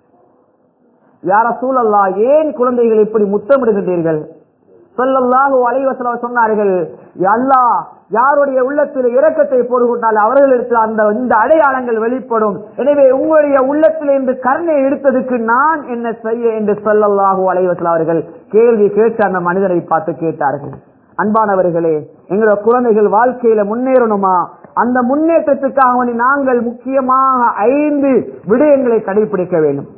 யா ரசூலல்லாஹ், ஏன் குழந்தைகள் இப்படி முத்தமிடுகின்றீர்கள்? ஸல்லல்லாஹு அலைஹி வஸல்லம் சொன்னார்கள், அல்லாஹ் யாருடைய உள்ளத்தில் இரக்கத்தை போடுகின்றால் அவர்களிடத்தில் இந்த அடையாளங்கள் வெளிப்படும். எனவே உங்களுடைய உள்ளத்தில் இருந்து கருணை எடுத்ததுக்கு நான் என்ன செய்ய என்று ஸல்லல்லாஹு அலைஹி வஸல்லம் அவர்கள் கேள்வி கேட்டு அந்த மனிதரை பார்த்து கேட்டார்கள். அன்பானவர்களே, எங்களுடைய குழந்தைகள் வாழ்க்கையில முன்னேறணுமா? அந்த முன்னேற்றத்துக்காக நாங்கள் முக்கியமாக 5 விடயங்களை கடைபிடிக்க வேண்டும்.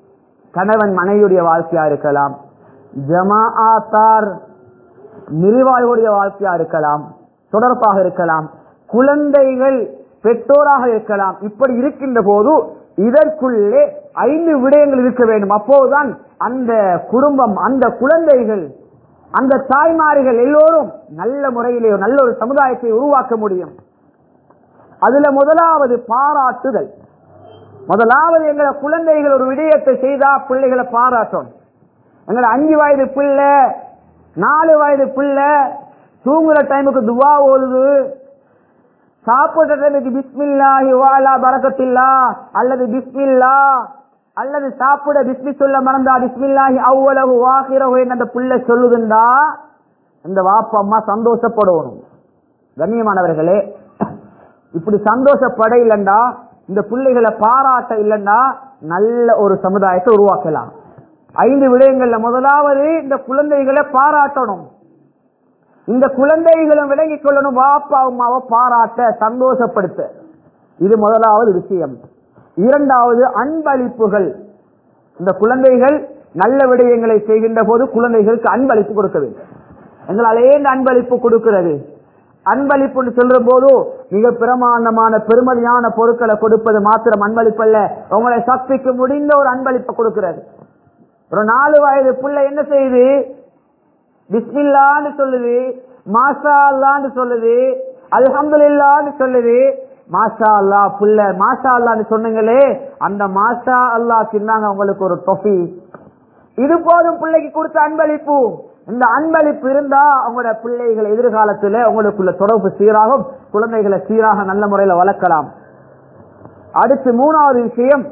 கணவன் மனைவியுடைய வாழ்க்கையா இருக்கலாம், ஜமாஅத்தார் நிர்வாகிகளுடைய வாழ்க்கையா இருக்கலாம், தொடர்பாக இருக்கலாம், குழந்தைகள் பெற்றோராக இருக்கலாம். இப்படி இருக்கின்ற போது இதற்குள்ளே 5 விடயங்கள் இருக்க வேண்டும். அப்போதுதான் அந்த குடும்பம், அந்த குழந்தைகள், அந்த தாய்மார்கள் எல்லோரும் நல்ல முறையிலே நல்ல ஒரு சமுதாயத்தை உருவாக்க முடியும். அதுல முதலாவது பாராட்டுதல். முதலாவது எங்களை குழந்தைகள் ஒரு விடயத்தை செய்தா பிள்ளைகளை பாராட்டும். எங்களை 5 வயது பிள்ளை, 4 வயது பிள்ளை தூங்குற டைமுக்கு துவா ஓதுது, சாப்பிடுற டைமுக்கு பிஸ்மில்லாஹி வஅலா பரக்கத்தில்லா அல்லது பிஸ்மில்லா, அல்லது சாப்பிட பிஸ்மி சொல்ல மறந்தா பிஸ்மில்லாஹி அவ்வளவு வாகிரஹு அந்த பிள்ளை சொல்லுதுண்டா இந்த வாப்பா அம்மா சந்தோஷப்படணும். கண்ணியமானவர்களே, இப்படி சந்தோஷப்பட இல்லண்டா, இந்த பிள்ளைகளை பாராட்ட இல்லண்டா நல்ல ஒரு சமுதாயத்தை உருவாக்கலாம். 5 விடயங்கள்ல முதலாவது இந்த குழந்தைகளை பாராட்டணும். இந்த குழந்தைகளும் விளங்கிக் கொள்ளணும், வாப்பா அம்மாவை பாராட்ட, சந்தோஷப்படுத்த. இது முதலாவது விஷயம். இரண்டாவது அன்பளிப்புகள். இந்த குழந்தைகள் நல்ல விடயங்களை செய்கின்ற போது குழந்தைகளுக்கு அன்பளிப்பு கொடுக்க வேண்டும். எங்களால் ஏன் அன்பளிப்பு கொடுக்கிறது? அன்பளிப்புன்னு சொல்ற போது மிக பிரமாண்டமான பெருமதியான பொருட்களை கொடுப்பது மாத்திரம் அன்பளிப்பல்ல, உங்களை சக்திக்கு முடிந்த ஒரு அன்பளிப்பை கொடுக்கிறது. ஒரு 4 வயது பிள்ளை என்ன செய்யுது? பிஸ்மில்லான்னு சொல்லுது, மாஷா அல்லான்னு சொல்லுது, அல்ஹம்துலில்லாஹ்னு சொல்லுது. மாஷா அல்லா பிள்ளை மாஷா அல்லான்னு சொன்னீங்களே, அந்த மாஷா அல்லா தின்னாங்க உங்களுக்கு ஒரு தொஃபி. இது போதும் பிள்ளைக்கு கொடுத்த அன்பளிப்பு. இந்த அன்பளிப்பு இருந்தா உங்களோட பிள்ளைகள் எதிர்காலத்தில் உங்களுக்குள்ள தொடர்பு சீராகும், குழந்தைகளை சீராக நல்ல முறையில் வளர்க்கலாம். அடுத்து 3வது விஷயம்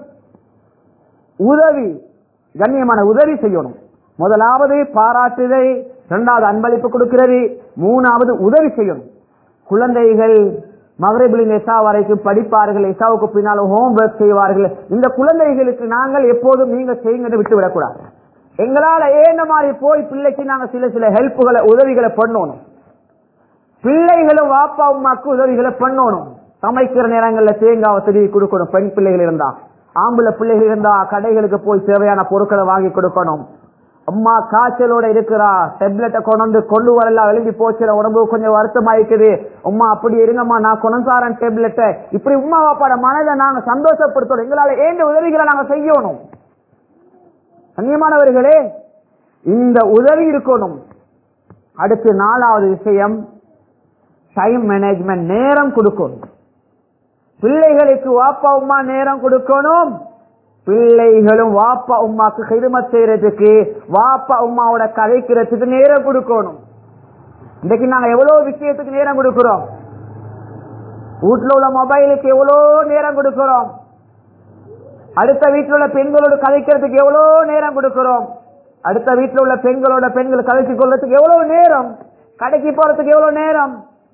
உதவி. கண்ணியமான உதவி செய்யணும். முதலாவது பாராட்டுதை, 2வது அன்பளிப்பு கொடுக்கிறது, 3வது உதவி செய்யணும். குழந்தைகள் மக்ரிபில் இஷா வரைக்கும் படிப்பார்கள், இஷாவுக்கு பின்னால் ஹோம் ஒர்க் செய்வார்கள். இந்த குழந்தைகளுக்கு நாங்கள் எப்போதும் நீங்க செய்யுங்க விட்டு விடக்கூடாது. எங்களால ஏன மாதிரி போய் பிள்ளைக்கு நாங்க சில ஹெல்ப்புகளை உதவிகளை பண்ணணும். பிள்ளைகளும் வாப்பா அம்மாக்கு உதவிகளை பண்ணணும். சமைக்கிற நேரங்கள்ல தேங்காவை திருவி கொடுக்கணும். பெண் பிள்ளைகள் இருந்தா, ஆம்பளை பிள்ளைகள் இருந்தா கடைகளுக்கு போய் தேவையான பொருட்களை வாங்கி கொடுக்கணும். அம்மா காய்ச்சலோட இருக்கிறா, டேப்லெட்டை கொண்டு வரலாம், எழுதி போச்சு, உடம்பு கொஞ்சம் வருத்தமா இருக்குது, அம்மா அப்படி இருங்கம்மா நான் கொண்டாரன் டேப்லெட்டை. இப்படி உமா வாப்பாட மனதை நாங்க சந்தோஷப்படுத்தணும், எங்களால ஏண்ட உதவிகளை நாங்க செய்யணும். கண்ணியமானவர்களே, இந்த உதவி இருக்கணும். அடுத்து 4வது விஷயம் டைம் மேனேஜ்மெண்ட், நேரம் கொடுக்கணும். பிள்ளைகளுக்கு வாப்பா உமா நேரம் கொடுக்கணும். பிள்ளைகளும் வாப்பா உமாக்கு ஹிதமத் செய்யறதுக்கு, வாப்பா உமாவோட கதைக்கிறதுக்கு நேரம் கொடுக்கணும். இன்றைக்கு நாங்க எவ்வளவு விஷயத்துக்கு நேரம் கொடுக்கிறோம். வீட்டுல உள்ள மொபைலுக்கு எவ்வளவு நேரம் கொடுக்கிறோம். அடுத்த வீட்டில் உள்ள பெண்களோட கதைக்கிறதுக்கு எவ்வளவு நேரம் கொடுக்கிறோம். அடுத்த வீட்டில் உள்ள பெண்கள் கதைச்சு கொள்றதுக்கு எவ்வளவு நேரம், கடைக்கு போறதுக்கு எவ்வளவு நேரம்,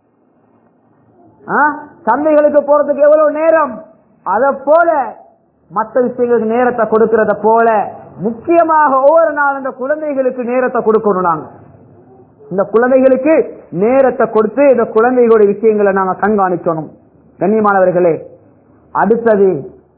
சந்தைகளுக்கு போறதுக்கு எவ்வளவு நேரம். அத போல மற்ற விஷயங்களுக்கு நேரத்தை கொடுக்கிறத போல முக்கியமாக ஒவ்வொரு நாள் இந்த குழந்தைகளுக்கு நேரத்தை கொடுக்கணும். நாங்க இந்த குழந்தைகளுக்கு நேரத்தை கொடுத்து இந்த குழந்தைகளுடைய விஷயங்களை நாங்க கண்காணிக்கணும். கண்ணியமானவர்களே, அடுத்தது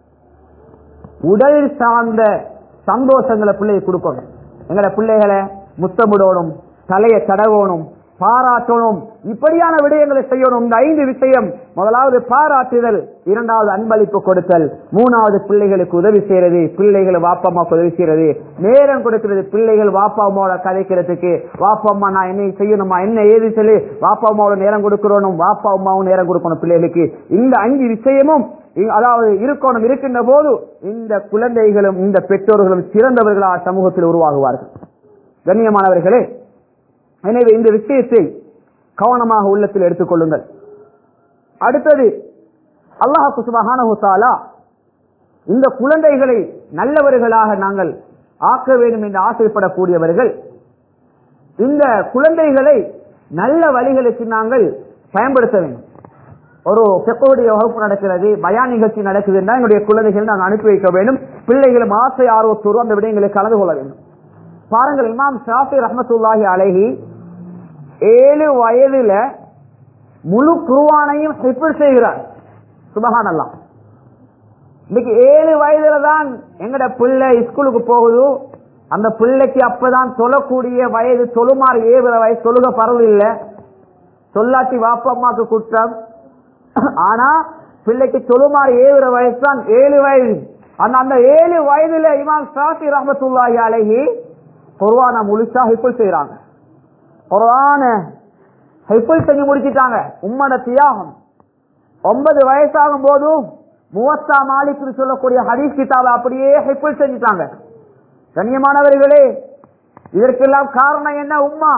உடல் சார்ந்த சந்தோஷங்களை பிள்ளையை கொடுக்கணும். எங்கட பிள்ளைகளை முத்தமிடணும், தலையை தடவணும், பாராட்டணும், இப்படியான விடயங்களை செய்யணும். இந்த 5 விஷயம், முதலாவது பாராட்டுதல், 2வது அன்பளிப்பு கொடுத்தல், 3வது பிள்ளைகளுக்கு உதவி செய்யறது, பிள்ளைகள் வாப்பா அம்மாவுக்கு உதவி செய்யறது, நேரம் கொடுக்கிறது, பிள்ளைகள் வாப்பா அம்மாவோட கதைக்கிறதுக்கு, வாப்பா அம்மா நான் என்ன செய்யணுமா என்ன ஏது சொல்லி வாப்பா அம்மாவோட நேரம் கொடுக்கணும், வாப்பா அம்மாவும் நேரம் கொடுக்கணும் பிள்ளைகளுக்கு. இந்த 5 விஷயமும் அதாவது இருக்கணும். இருக்கின்ற போது இந்த குழந்தைகளும் இந்த பெற்றோர்களும் சிறந்தவர்களாக சமூகத்தில் உருவாகுவார்கள். கண்ணியமானவர்களே, எனவே இந்த விஷயத்தை கவனமாக உள்ளத்தில் எடுத்துக் கொள்ளுங்கள். அடுத்தது அல்லாஹ் சுப்ஹானஹு வ தஆலா இந்த குழந்தைகளை நல்லவர்களாக நாங்கள் ஆக்க வேண்டும் என்று ஆசைப்படக்கூடியவர்கள், இந்த குழந்தைகளை நல்ல வழிகளுக்கு நாங்கள் பயன்படுத்த வேண்டும். ஒரு செப்போடைய வகுப்பு நடக்கிறது, பயான் நிகழ்ச்சி நடக்குது என்றால் எங்களுடைய குழந்தைகள் நாங்கள் அனுப்பி வைக்க வேண்டும். பிள்ளைகளும் ஆசை ஆர்வத்தோடு அந்த விடயங்களை கலந்து கொள்ள வேண்டும். பாருங்கள், இமாம் ஷாஃபி ரஹ்மத்துல்லாஹி அலைஹி 7 வயதுல முழு குர்ஆனையும் ஹிஃப்ஸ் செய்கிறார். சுப்ஹானல்லாஹ். இன்னைக்கு 7 வயதுல தான் எங்கட பிள்ளை ஸ்கூலுக்கு போகுது. அந்த பிள்ளைக்கு அப்பதான் சொல்லக்கூடிய வயது, சொல்லுமாறு 7 வயசு, சொல்லுக பரவாயில்லை, சொல்லாட்டி வாப்பா அம்மாக்கு குற்றம். ஆனா பிள்ளைக்கு சொல்லுமாறு 7 வயசு தான், 7 வயது. அந்த 7 வயதுல இமாம் ஷாஃபி ரஹ்மத்துல்லாஹி அலைஹி குர்ஆனை முழுசா ஹிஃப்ஸ் செய்றாங்க. குர்ஆனை ஹிஃப்ஸ் செஞ்சு முடிச்சிட்டாங்க. உம்மட தியாகம். 9 வயசாகும் போது முவத்தா மாலிக் சொல்லக்கூடிய ஹதீஸ் கிதாபை அப்படியே ஹிஃப்ஸ் செஞ்சுட்டாங்க. கண்ணியமானவர்களே, இதற்கெல்லாம் காரணம் என்ன? உம்மா.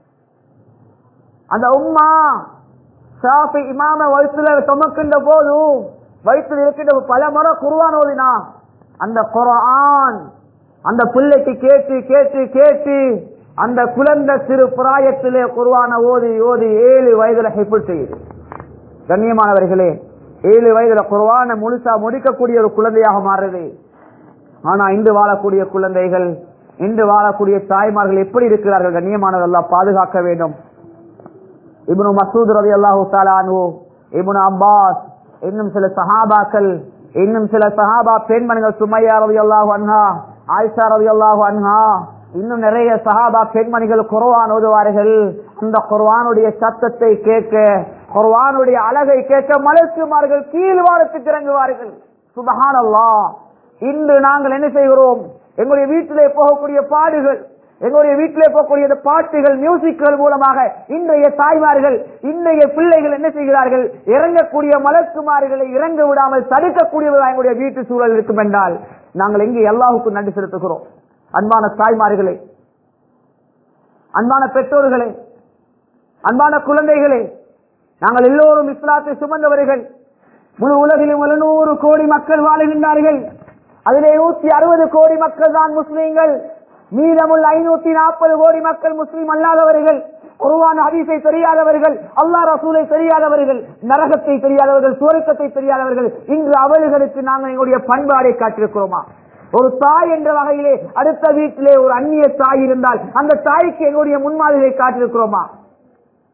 அந்த உம்மா ஷாஃபி இமாம வயிற்றுல சுமக்கின்ற போது, வயிற்றில் இருக்கின்ற பல முறை குர்ஆன் ஓதினா, அந்த குர்ஆன் அந்த பிள்ளைக்கு கேட்டு கேட்டு கேட்டு அந்த குழந்தை சிறு பிராயத்திலே குர்ஆனை ஓதி ஓதி 7 வயதுல ஹிஃப்ஸ் செய்யுது. கண்ணியமானவர்களே, 7 வயதுல குர்ஆனை முழுசா முடிக்கக்கூடிய ஒரு குழந்தையாக மாறுது. ஆனா இன்று வாழக்கூடிய குழந்தைகள், இன்று வாழக்கூடிய தாய்மார்கள் எப்படி இருக்கிறார்கள்? கண்ணியமானவர்கள், அல்லாஹ் பாதுகாக்க வேண்டும். இப்னு மஸ்ஊத் ரலியல்லாஹு தஆலா அன்ஹு, இப்னு அப்பாஸ், இன்னும் சில சஹாபாக்கள், இன்னும் சில சஹாபா பெண்மணிகள், சுமையா ரலியல்லாஹு அன்ஹா, ஆயிஷா ரலியல்லாஹு அன்ஹா, இன்னும் நிறைய சஹாபா பெண்மணிகள் குர்ஆன் ஓதுவார்கள். இந்த குர்ஆனுடைய சத்தத்தை கேட்க, குர்ஆனுடைய அழகை கேட்க மலக்குமார்கள் கீழ் வானத்துக்கு இறங்குவார்கள். சுப்ஹானல்லாஹ். இன்று நாங்கள் என்ன செய்கிறோம்? எங்களுடைய வீட்டிலே போகக்கூடிய பாடுகள், எங்களுடைய வீட்டிலே போகக்கூடிய பாட்டுகள், மியூசிக்கள் மூலமாக இன்றைய தாய்மார்கள், இன்றைய பிள்ளைகள் என்ன செய்கிறார்கள்? இறங்கக்கூடிய மலக்குமார்களை இறங்க விடாமல் தடுக்கக்கூடியவர்கள் எங்களுடைய வீட்டு சூழல் இருக்கும் என்றால் நாங்கள் எங்கே அல்லாஹ்வுக்கு நன்றி செலுத்துகிறோம்? அன்பான தாய்மார்களே, அன்பான பெற்றோர்களே, அன்பான குழந்தைகளே, நாங்கள் எல்லோரும் இஸ்லாத்தை சுமந்தவர்கள். முழு உலகிலும் 700 கோடி மக்கள் வாழுகின்றார்கள். அதிலே 160 கோடி மக்கள் தான் முஸ்லீம்கள். மீதமுள்ள 540 கோடி மக்கள் முஸ்லீம் அல்லாதவர்கள், குர்ஆன் ஹதீஸை தெரியாதவர்கள், அல்லாஹ் ரசூலை தெரியாதவர்கள், நரகத்தை தெரியாதவர்கள், சுவர்க்கத்தை தெரியாதவர்கள். இன்று அவர்களுக்கு நாங்கள் எங்களுடைய பண்பாடை காட்டியிருக்கிறோமா? ஒரு தாய் என்ற வகையிலே அடுத்த வீட்டிலே ஒரு அந்நிய தாய் இருந்தால் அந்த தாய்க்கு எங்களுடைய முன்மாதிரியை காட்டியிருக்கிறோமா?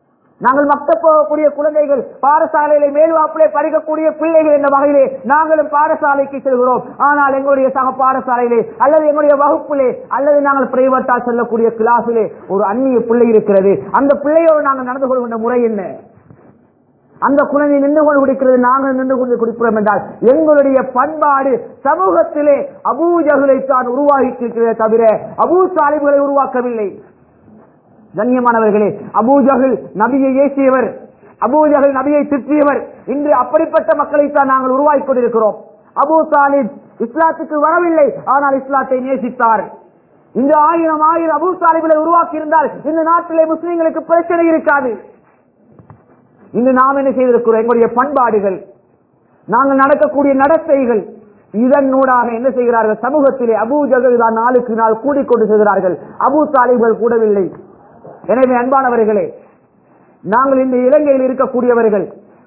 நாங்கள் மக்தப் போகக்கூடிய குழந்தைகள், பாடசாலையிலே மேல்வாப்பிலே படிக்கக்கூடிய பிள்ளைகள் என்ற வகையிலே நாங்களும் பாடசாலைக்கு செல்கிறோம். ஆனால் எங்களுடைய சக பாடசாலையிலே அல்லது எங்களுடைய வகுப்பிலே அல்லது நாங்கள் பிரைவேட்டா செல்லக்கூடிய கிளாஸிலே ஒரு அந்நிய பிள்ளை இருக்கிறது. அந்த பிள்ளையோடு நாங்கள் நடந்து கொள்கின்ற முறை என்ன? அந்த குழந்தை நின்று கொண்டு குடிக்கிறது, நாங்கள் நின்று கொண்டு குடிக்கிறோம் என்றால் எங்களுடைய பண்பாடு சமூகத்திலே அபூ ஜஹலை தான் உருவாக்கியிருக்கிறதே தவிர அபூ தாலிப்களை உருவாக்கவில்லை. கண்ணியமானவர்களே, அபூ ஜஹல் நபியை ஏசியவர், அபூ ஜஹல் நபியை திட்டியவர். இன்று அப்படிப்பட்ட மக்களைத்தான் நாங்கள் உருவாக்கி கொண்டிருக்கிறோம். அபூ தாலிப் இஸ்லாத்துக்கு வரவில்லை, ஆனால் இஸ்லாத்தை நேசித்தார். இந்த ஆயிரம் அபூ தாலிப்களை உருவாக்கி இருந்தால் இந்த நாட்டிலே முஸ்லிம்களுக்கு பிரச்சனை இருக்காது. இன்று நாம் என்ன செய்திருக்கிறோம்? எங்களுடைய பண்பாடுகள், நாங்கள் நடக்கக்கூடிய நடத்தைகள், இதனூடாக என்ன செய்கிறார்கள்? சமூகத்திலே அபூ ஜஹல் தான் நாளுக்கு நாள் கூடிக்கொண்டு செல்கிறார்கள், அபூ தாலிப்கள் கூடவில்லை. எனவே அன்பானவர்களே, நாங்கள் இந்த இலங்கையில் இருக்கக்கூடியவர்கள்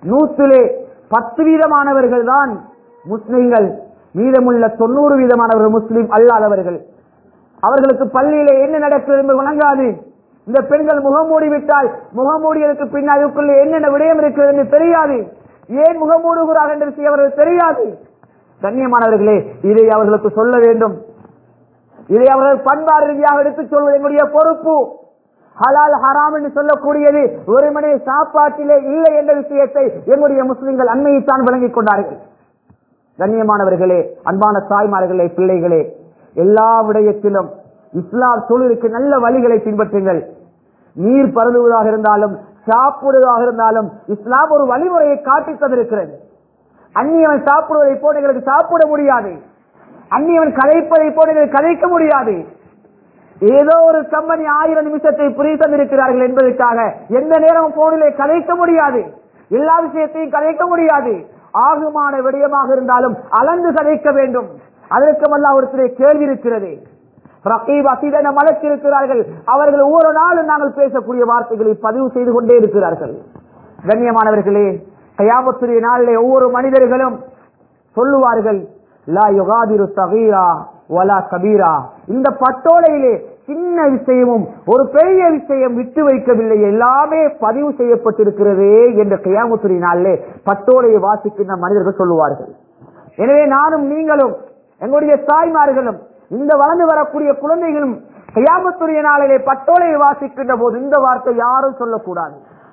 110% தான் முஸ்லிம்கள், மீதமுள்ள 90% முஸ்லிம் அல்லாதவர்கள். அவர்களுக்கு பள்ளியிலே என்ன நடக்கிறது என்று வழங்காது. இந்த பெண்கள் முகமூடி விட்டால் முகமூடிகளுக்கு பின் அதுக்குள்ளே என்னென்ன விடயம் இருக்கிறது என்று தெரியாது. ஏன் முகமூடுகிறார்கள் என்ற விஷயம் அவர்களுக்கு தெரியாது. கண்ணியமானவர்களே, இதை அவர்களுக்கு சொல்ல வேண்டும். இதை அவர்கள் பண்பாடு ரீதியாக எடுத்துச் சொல்வது எங்களுடைய பொறுப்பு. ஹலால் ஹராம் என்று சொல்லக்கூடியது ஒருமனே சாப்பாட்டிலே இல்லை என்ற விஷயத்தை எங்களுடைய முஸ்லிம்கள் அண்மையைத்தான் விளங்கிக் கொண்டார்கள். கண்ணியமானவர்களே, அன்பான தாய்மார்களே, பிள்ளைகளே, எல்லா விடயத்திலும் இஸ்லாம் சொல்லிருக்கு நல்ல வழிகளை பின்பற்றுங்கள். நீர் பருந்துவதாக இருந்தாலும் சாப்பிடுவதாக இருந்தாலும் இஸ்லாம் ஒரு வழிமுறையை காட்டி தந்திருக்கிறது. அந்நியவன் சாப்பிடுவதை போல எங்களுக்கு சாப்பிட முடியாது, அந்நியவன் கதைப்பதை போல எங்களுக்கு கதைக்க முடியாது. ஏதோ ஒரு கம்பெனி 1000 நிமிஷத்தை புரிய தந்திருக்கிறார்கள் என்பதற்காக எந்த நேரமும் போனிலே கதைக்க முடியாது, எல்லா விஷயத்தையும் கதைக்க முடியாது. ஆகுமான விடயமாக இருந்தாலும் அளந்து கதைக்க வேண்டும். அதற்கு அல்லாஹ் ஒரு கேள்வி இருக்கிறது. ரகீப் அசீத் என மலக்கிருக்கிறார்கள். அவர்கள் ஒவ்வொரு நாளும் நாங்கள் பேசக்கூடிய வார்த்தைகளை பதிவு செய்து கொண்டே இருக்கிறார்கள். கண்ணியமானவர்களே, கியாமத்துடைய நாளிலே ஒவ்வொரு மனிதர்களும் சொல்லுவார்கள், லா யுகாதிரு சகீரா வலா கபீரா. இந்த பட்டோலையிலே சின்ன விஷயமும் ஒரு பெரிய விஷயம் விட்டு வைக்கவில்லை, எல்லாமே பதிவு செய்யப்பட்டிருக்கிறது என்று கியாமத்துடைய நாளிலே பட்டோலையை வாசிக்கின்ற மனிதர்கள் சொல்லுவார்கள். எனவே நானும் நீங்களும் எங்களுடைய தாய்மார்களும் இந்த வளர்ந்து வரக்கூடிய குழந்தைகளும் கியாமத்துடைய நாளிலே பட்டோலையை வாசிக்கின்ற போது இந்த வார்த்தை யாரும் சொல்லக்கூடாது.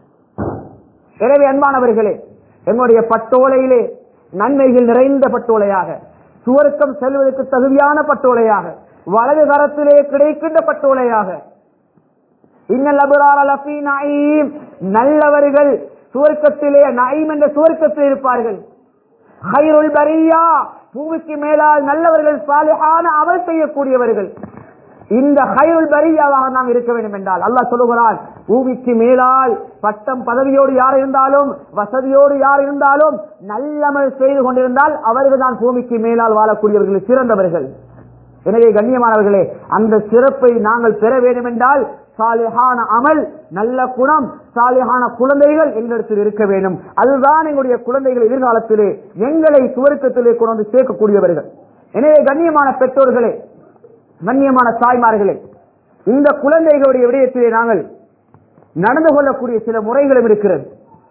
எனவே அன்பானவர்களே, எங்களுடைய பட்டோலையிலே நன்மைகள் நிறைந்த பட்டோலையாக, சுவர்க்கம் செல்வதற்கு தகுதியான பட்டோலையாக, வலது கரத்திலே கிடைக்கின்ற பட்டோலையாக, இன்னல் அப்ரார லஃபீ நஈம், நல்லவர்கள் சுவர்க்கத்திலே நஈம் என்ற சுவர்க்கத்தில் இருப்பார்கள். ஹைருல் பரியா, பூமிக்கு மேலால் நல்லவர்கள், சாலிஹான அமல் செய்யக்கூடியவர்கள். இந்த ஹைருல் பரியாவாக நாம் இருக்க வேண்டும் என்றால் அல்லாஹ் சொல்லுகிறான், பூமிக்கு மேலால் பட்டம் பதவியோடு யார் இருந்தாலும் வசதியோடு யார் இருந்தாலும் நல்லமல் செய்து கொண்டிருந்தால் அவர்கள் தான் பூமிக்கு மேலால் வாழக்கூடியவர்கள், சிறந்தவர்கள். எனவே கண்ணியமானவர்களே, அந்த சிறப்பை நாங்கள் பெற வேண்டும் என்றால் சாலிஹான அமல், நல்ல குணம், சாலிஹான குழந்தைகள் எங்களிடத்தில் இருக்க வேண்டும். அதுதான் எங்களுடைய குழந்தைகள் எதிர்காலத்திலே எங்களை சுவர்க்கத்திலே கொண்டு சேர்க்கக்கூடியவர்கள். எனவே கண்ணியமான பெற்றோர்களே, கண்ணியமான தாய்மார்களே, இந்த குழந்தைகளுடைய விடயத்திலே நாங்கள் நடந்து கொள்ளக்கூடிய சில முறைகளும் இருக்கிறது.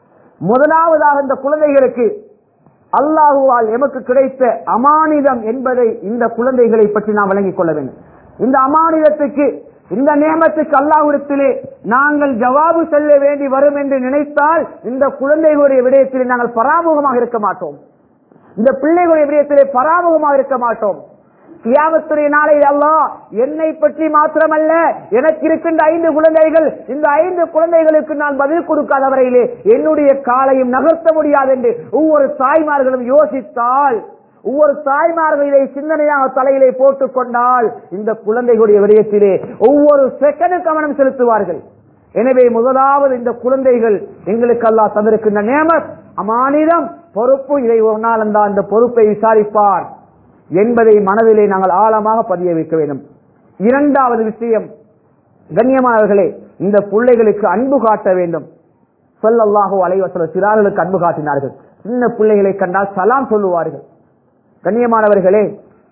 முதலாவதாக இந்த குழந்தைகளுக்கு அல்லாஹுவால் எமக்கு கிடைத்த அமானிதம் என்பதை இந்த குழந்தைகளை பற்றி நாம் விளங்கிக் கொள்ள வேண்டும். இந்த அமானிதத்துக்கு, இந்த நியமத்துக்கு அல்லாஹ்விடத்திலே நாங்கள் ஜவாபு செல்ல வேண்டி வரும் என்று நினைத்தால் இந்த குழந்தைகளுடைய விடயத்திலே நாங்கள் பராமுகமாக இருக்க மாட்டோம். இந்த பிள்ளைகளுடைய விடயத்திலே பராமுகமாக இருக்க மாட்டோம். கியாமத்துடைய நாளையில் அல்லாஹ் என்னை பற்றி மாத்திரமல்ல, எனக்கு இருக்கின்ற 5 குழந்தைகள், இந்த 5 குழந்தைகளுக்கு நான் பதில் கொடுக்காத வரையிலே என்னுடைய காலையும் நகர்த்த முடியாது என்று ஒவ்வொரு தாய்மார்களும் யோசித்தால், ஒவ்வொரு தாய்மார்கள் இதை சிந்தனையாக தலையிலே போட்டுக் கொண்டால் இந்த குழந்தைகளுடைய விடயத்திலே ஒவ்வொரு செகண்ட் கவனம் செலுத்துவார்கள். எனவே முதலாவது இந்த குழந்தைகள் எங்களுக்கு அல்லாஹ் தந்திருக்கின்ற நியமத், அமானிதம், பொறுப்பு. இதை ஒரு நாள் அந்த பொறுப்பை விசாரிப்பார் என்பதை மனதிலே நாங்கள் ஆழமாக பதிய வைக்க வேண்டும். இரண்டாவது விஷயம், கண்ணியமானவர்களே, இந்த பிள்ளைகளுக்கு அன்பு காட்ட வேண்டும். ஸல்லல்லாஹு அலைஹி வஸல்லம் சிறார்களுக்கு அன்பு காட்டினார்கள். சின்ன பிள்ளைகளை கண்டால் சலாம் சொல்லுவார்கள். கண்ணியமானவர்களே,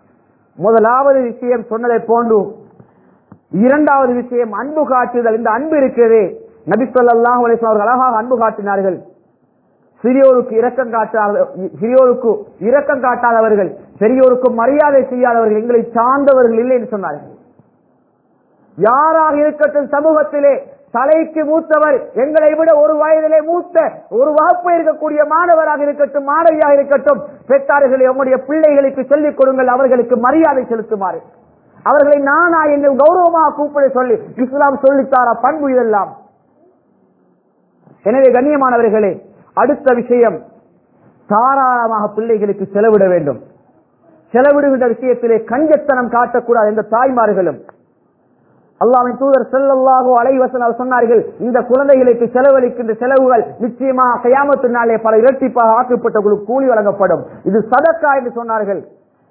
முதலாவது விஷயம் சொன்னதை போன்று இரண்டாவது விஷயம் அன்பு காட்டுதல். இந்த அன்பு இருக்கிறது, நபி ஸல்லல்லாஹு அலைஹி வஸல்லம் அவர்கள் அழகாக அன்பு காட்டினார்கள். சிறியோருக்கு இரக்கம் காட்டாதவர்கள், பெரியோருக்கு மரியாதை செய்யாதவர்கள் எங்களை சார்ந்தவர்கள் இல்லை என்று சொன்னார்கள். யாராக இருக்கட்டும், சமூகத்திலே தலைக்கு மூத்தவர், எங்களை விட ஒரு வயதிலே மூத்த ஒரு வகுப்பு இருக்கக்கூடிய மாணவராக இருக்கட்டும், மாணவியாக இருக்கட்டும், பெற்றார்களை உங்களுடைய பிள்ளைகளுக்கு சொல்லிக் கொடுங்கள், அவர்களுக்கு மரியாதை செலுத்துமாறு, அவர்களை நானா என்று கௌரவமாக கூப்பிட சொல்லி இஸ்லாம் சொல்லித்தார பண்பு இதெல்லாம். எனவே கண்ணியமானவர்களே, அடுத்த விஷயம், தாராளமாக பிள்ளைகளுக்கு செலவிட வேண்டும். செலவிடுகின்ற விஷயத்திலே கஞ்சத்தனம் காட்டக்கூடாது. எந்த தாய்மார்களும், அல்லாஹ்வின் தூதர் ஸல்லல்லாஹு அலைஹி வஸல்லம் சொன்னார்கள், இந்த குழந்தைகளுக்கு செலவழிக்கின்ற செலவுகள் நிச்சயமாக கியாமத்து நாளே பல இரட்டிப்பாக ஆக்கப்பட்டவர்களுக்கு கூலி வழங்கப்படும். இது சதக்கா என்று சொன்னார்கள்.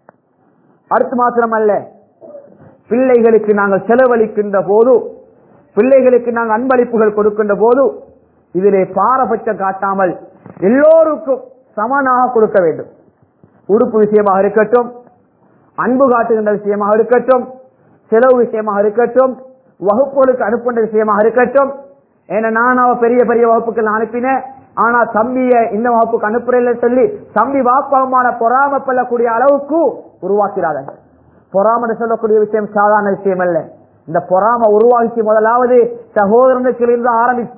அடுத்து மாத்திரமல்ல, பிள்ளைகளுக்கு நாங்கள் செலவழிக்கின்ற போது, பிள்ளைகளுக்கு நாங்கள் அன்பளிப்புகள் கொடுக்கின்ற போது இதிலே பாரபட்சம் காட்டாமல் எல்லோருக்கும் சமனாக கொடுக்க வேண்டும். உடுப்பு விஷயமாக இருக்கட்டும், அன்பு காட்டுகின்ற விஷயமாக இருக்கட்டும், செலவு விஷயமாக இருக்கட்டும், வகுப்புகளுக்கு அனுப்புகின்ற விஷயமாக இருக்கட்டும். ஏன்னா நான் பெரிய பெரிய வகுப்புகள் அனுப்பினேன், ஆனா தம்பிய இந்த வகுப்புக்கு அனுப்புறேன்னு சொல்லி தம்பி வாப்பாவுமான பொறாமப்படக்கூடிய அளவுக்கு உருவாக்கிறார்கள். பொறாம சொல்லக்கூடிய விஷயம் சாதாரண விஷயம் அல்ல. இந்த பொறாம உருவாக்கி முதலாவது சகோதரனுக்கு இருந்து ஆரம்பிச்சு,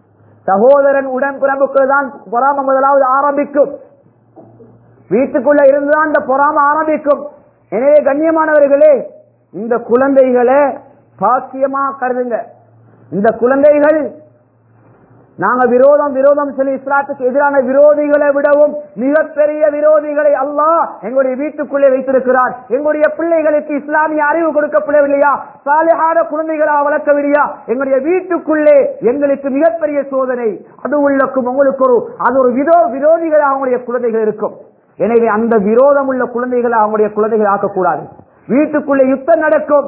சகோதரன் உடன்பிறப்புகள் தான் பொறாம முதலாவது ஆரம்பிக்கும். வீட்டுக்குள்ள இருந்துதான் இந்த பொறாம ஆரம்பிக்கும். எனவே கண்ணியமானவர்களே, இந்த குழந்தைகளை பாக்கியமா கருதுங்க. இந்த குழந்தைகள் நாங்க விரோதம் சொல்லி இஸ்லாத்துக்கு எதிரான விரோதிகளை விடவும் மிகப்பெரிய விரோதிகளை அல்லாஹ் எங்களுடைய வீட்டுக்குள்ளே வைத்திருக்கிறார். எங்களுடைய பிள்ளைகளுக்கு இஸ்லாமிய அறிவு கொடுக்கப்படவில்லையா, சாலிஹான குழந்தைகளாக வளர்க்கவில்லையா, எங்களுடைய வீட்டுக்குள்ளே எங்களுக்கு மிகப்பெரிய சோதனை. அது உள்ளக்கும் உங்களுக்கு ஒரு விரோதிகளாக அவங்களுடைய குழந்தைகள் இருக்கும். எனவே அந்த விரோதம் உள்ள குழந்தைகளை அவங்களுடைய குழந்தைகள் ஆக்கக்கூடாது. வீட்டுக்குள்ளே யுத்தம் நடக்கும்.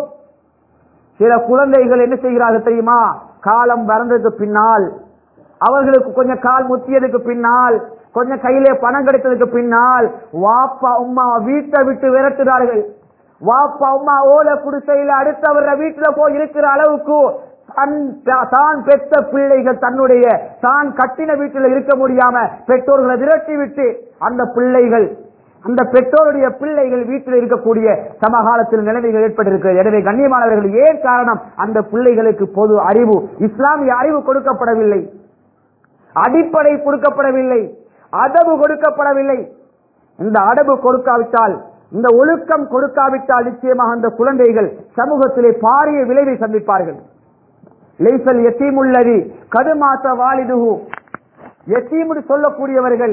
சில குழந்தைகள் என்ன செய்கிறார்கள் தெரியுமா, காலம் வறந்ததுக்கு பின்னால், அவர்களுக்கு கொஞ்சம் கால் முத்தியதுக்கு பின்னால், கொஞ்சம் கையிலே பணம் கிடைத்ததுக்கு பின்னால் வாப்பா உம்மா வீட்டை விட்டு விரட்டுகிறார்கள். வாப்பா உம்மா ஓல குடிசையில் அடுத்தவர வீட்டுல போய் இருக்கிற அளவுக்கு தான் பெற்ற பிள்ளைகள் தன்னுடைய தான் கட்டின வீட்டில் இருக்க முடியாம பெற்றோர்களை விரட்டி விட்டு அந்த பிள்ளைகள், அந்த பெற்றோருடைய பிள்ளைகள் வீட்டில் இருக்கக்கூடிய சமகாலத்தில் நிலைமைகள் ஏற்பட்டிருக்கிறது. எனவே கண்ணியமானவர்கள், ஏன் காரணம், அந்த பிள்ளைகளுக்கு பொது அறிவு, இஸ்லாமிய அறிவு கொடுக்கப்படவில்லை, அடிப்படை கொடுக்கப்படவில்லை, அதபு கொடுக்கப்படவில்லை. இந்த அதபு கொடுக்காவிட்டால், இந்த ஒழுக்கம் கொடுக்காவிட்டால் நிச்சயமாக அந்த குழந்தைகள் சமூகத்திலே பாரிய விளைவை சந்திப்பார்கள். லைசல் யதீமுல்லதி கதுமாத வாலிதுஹு, யதீம் சொல்லக்கூடியவர்கள்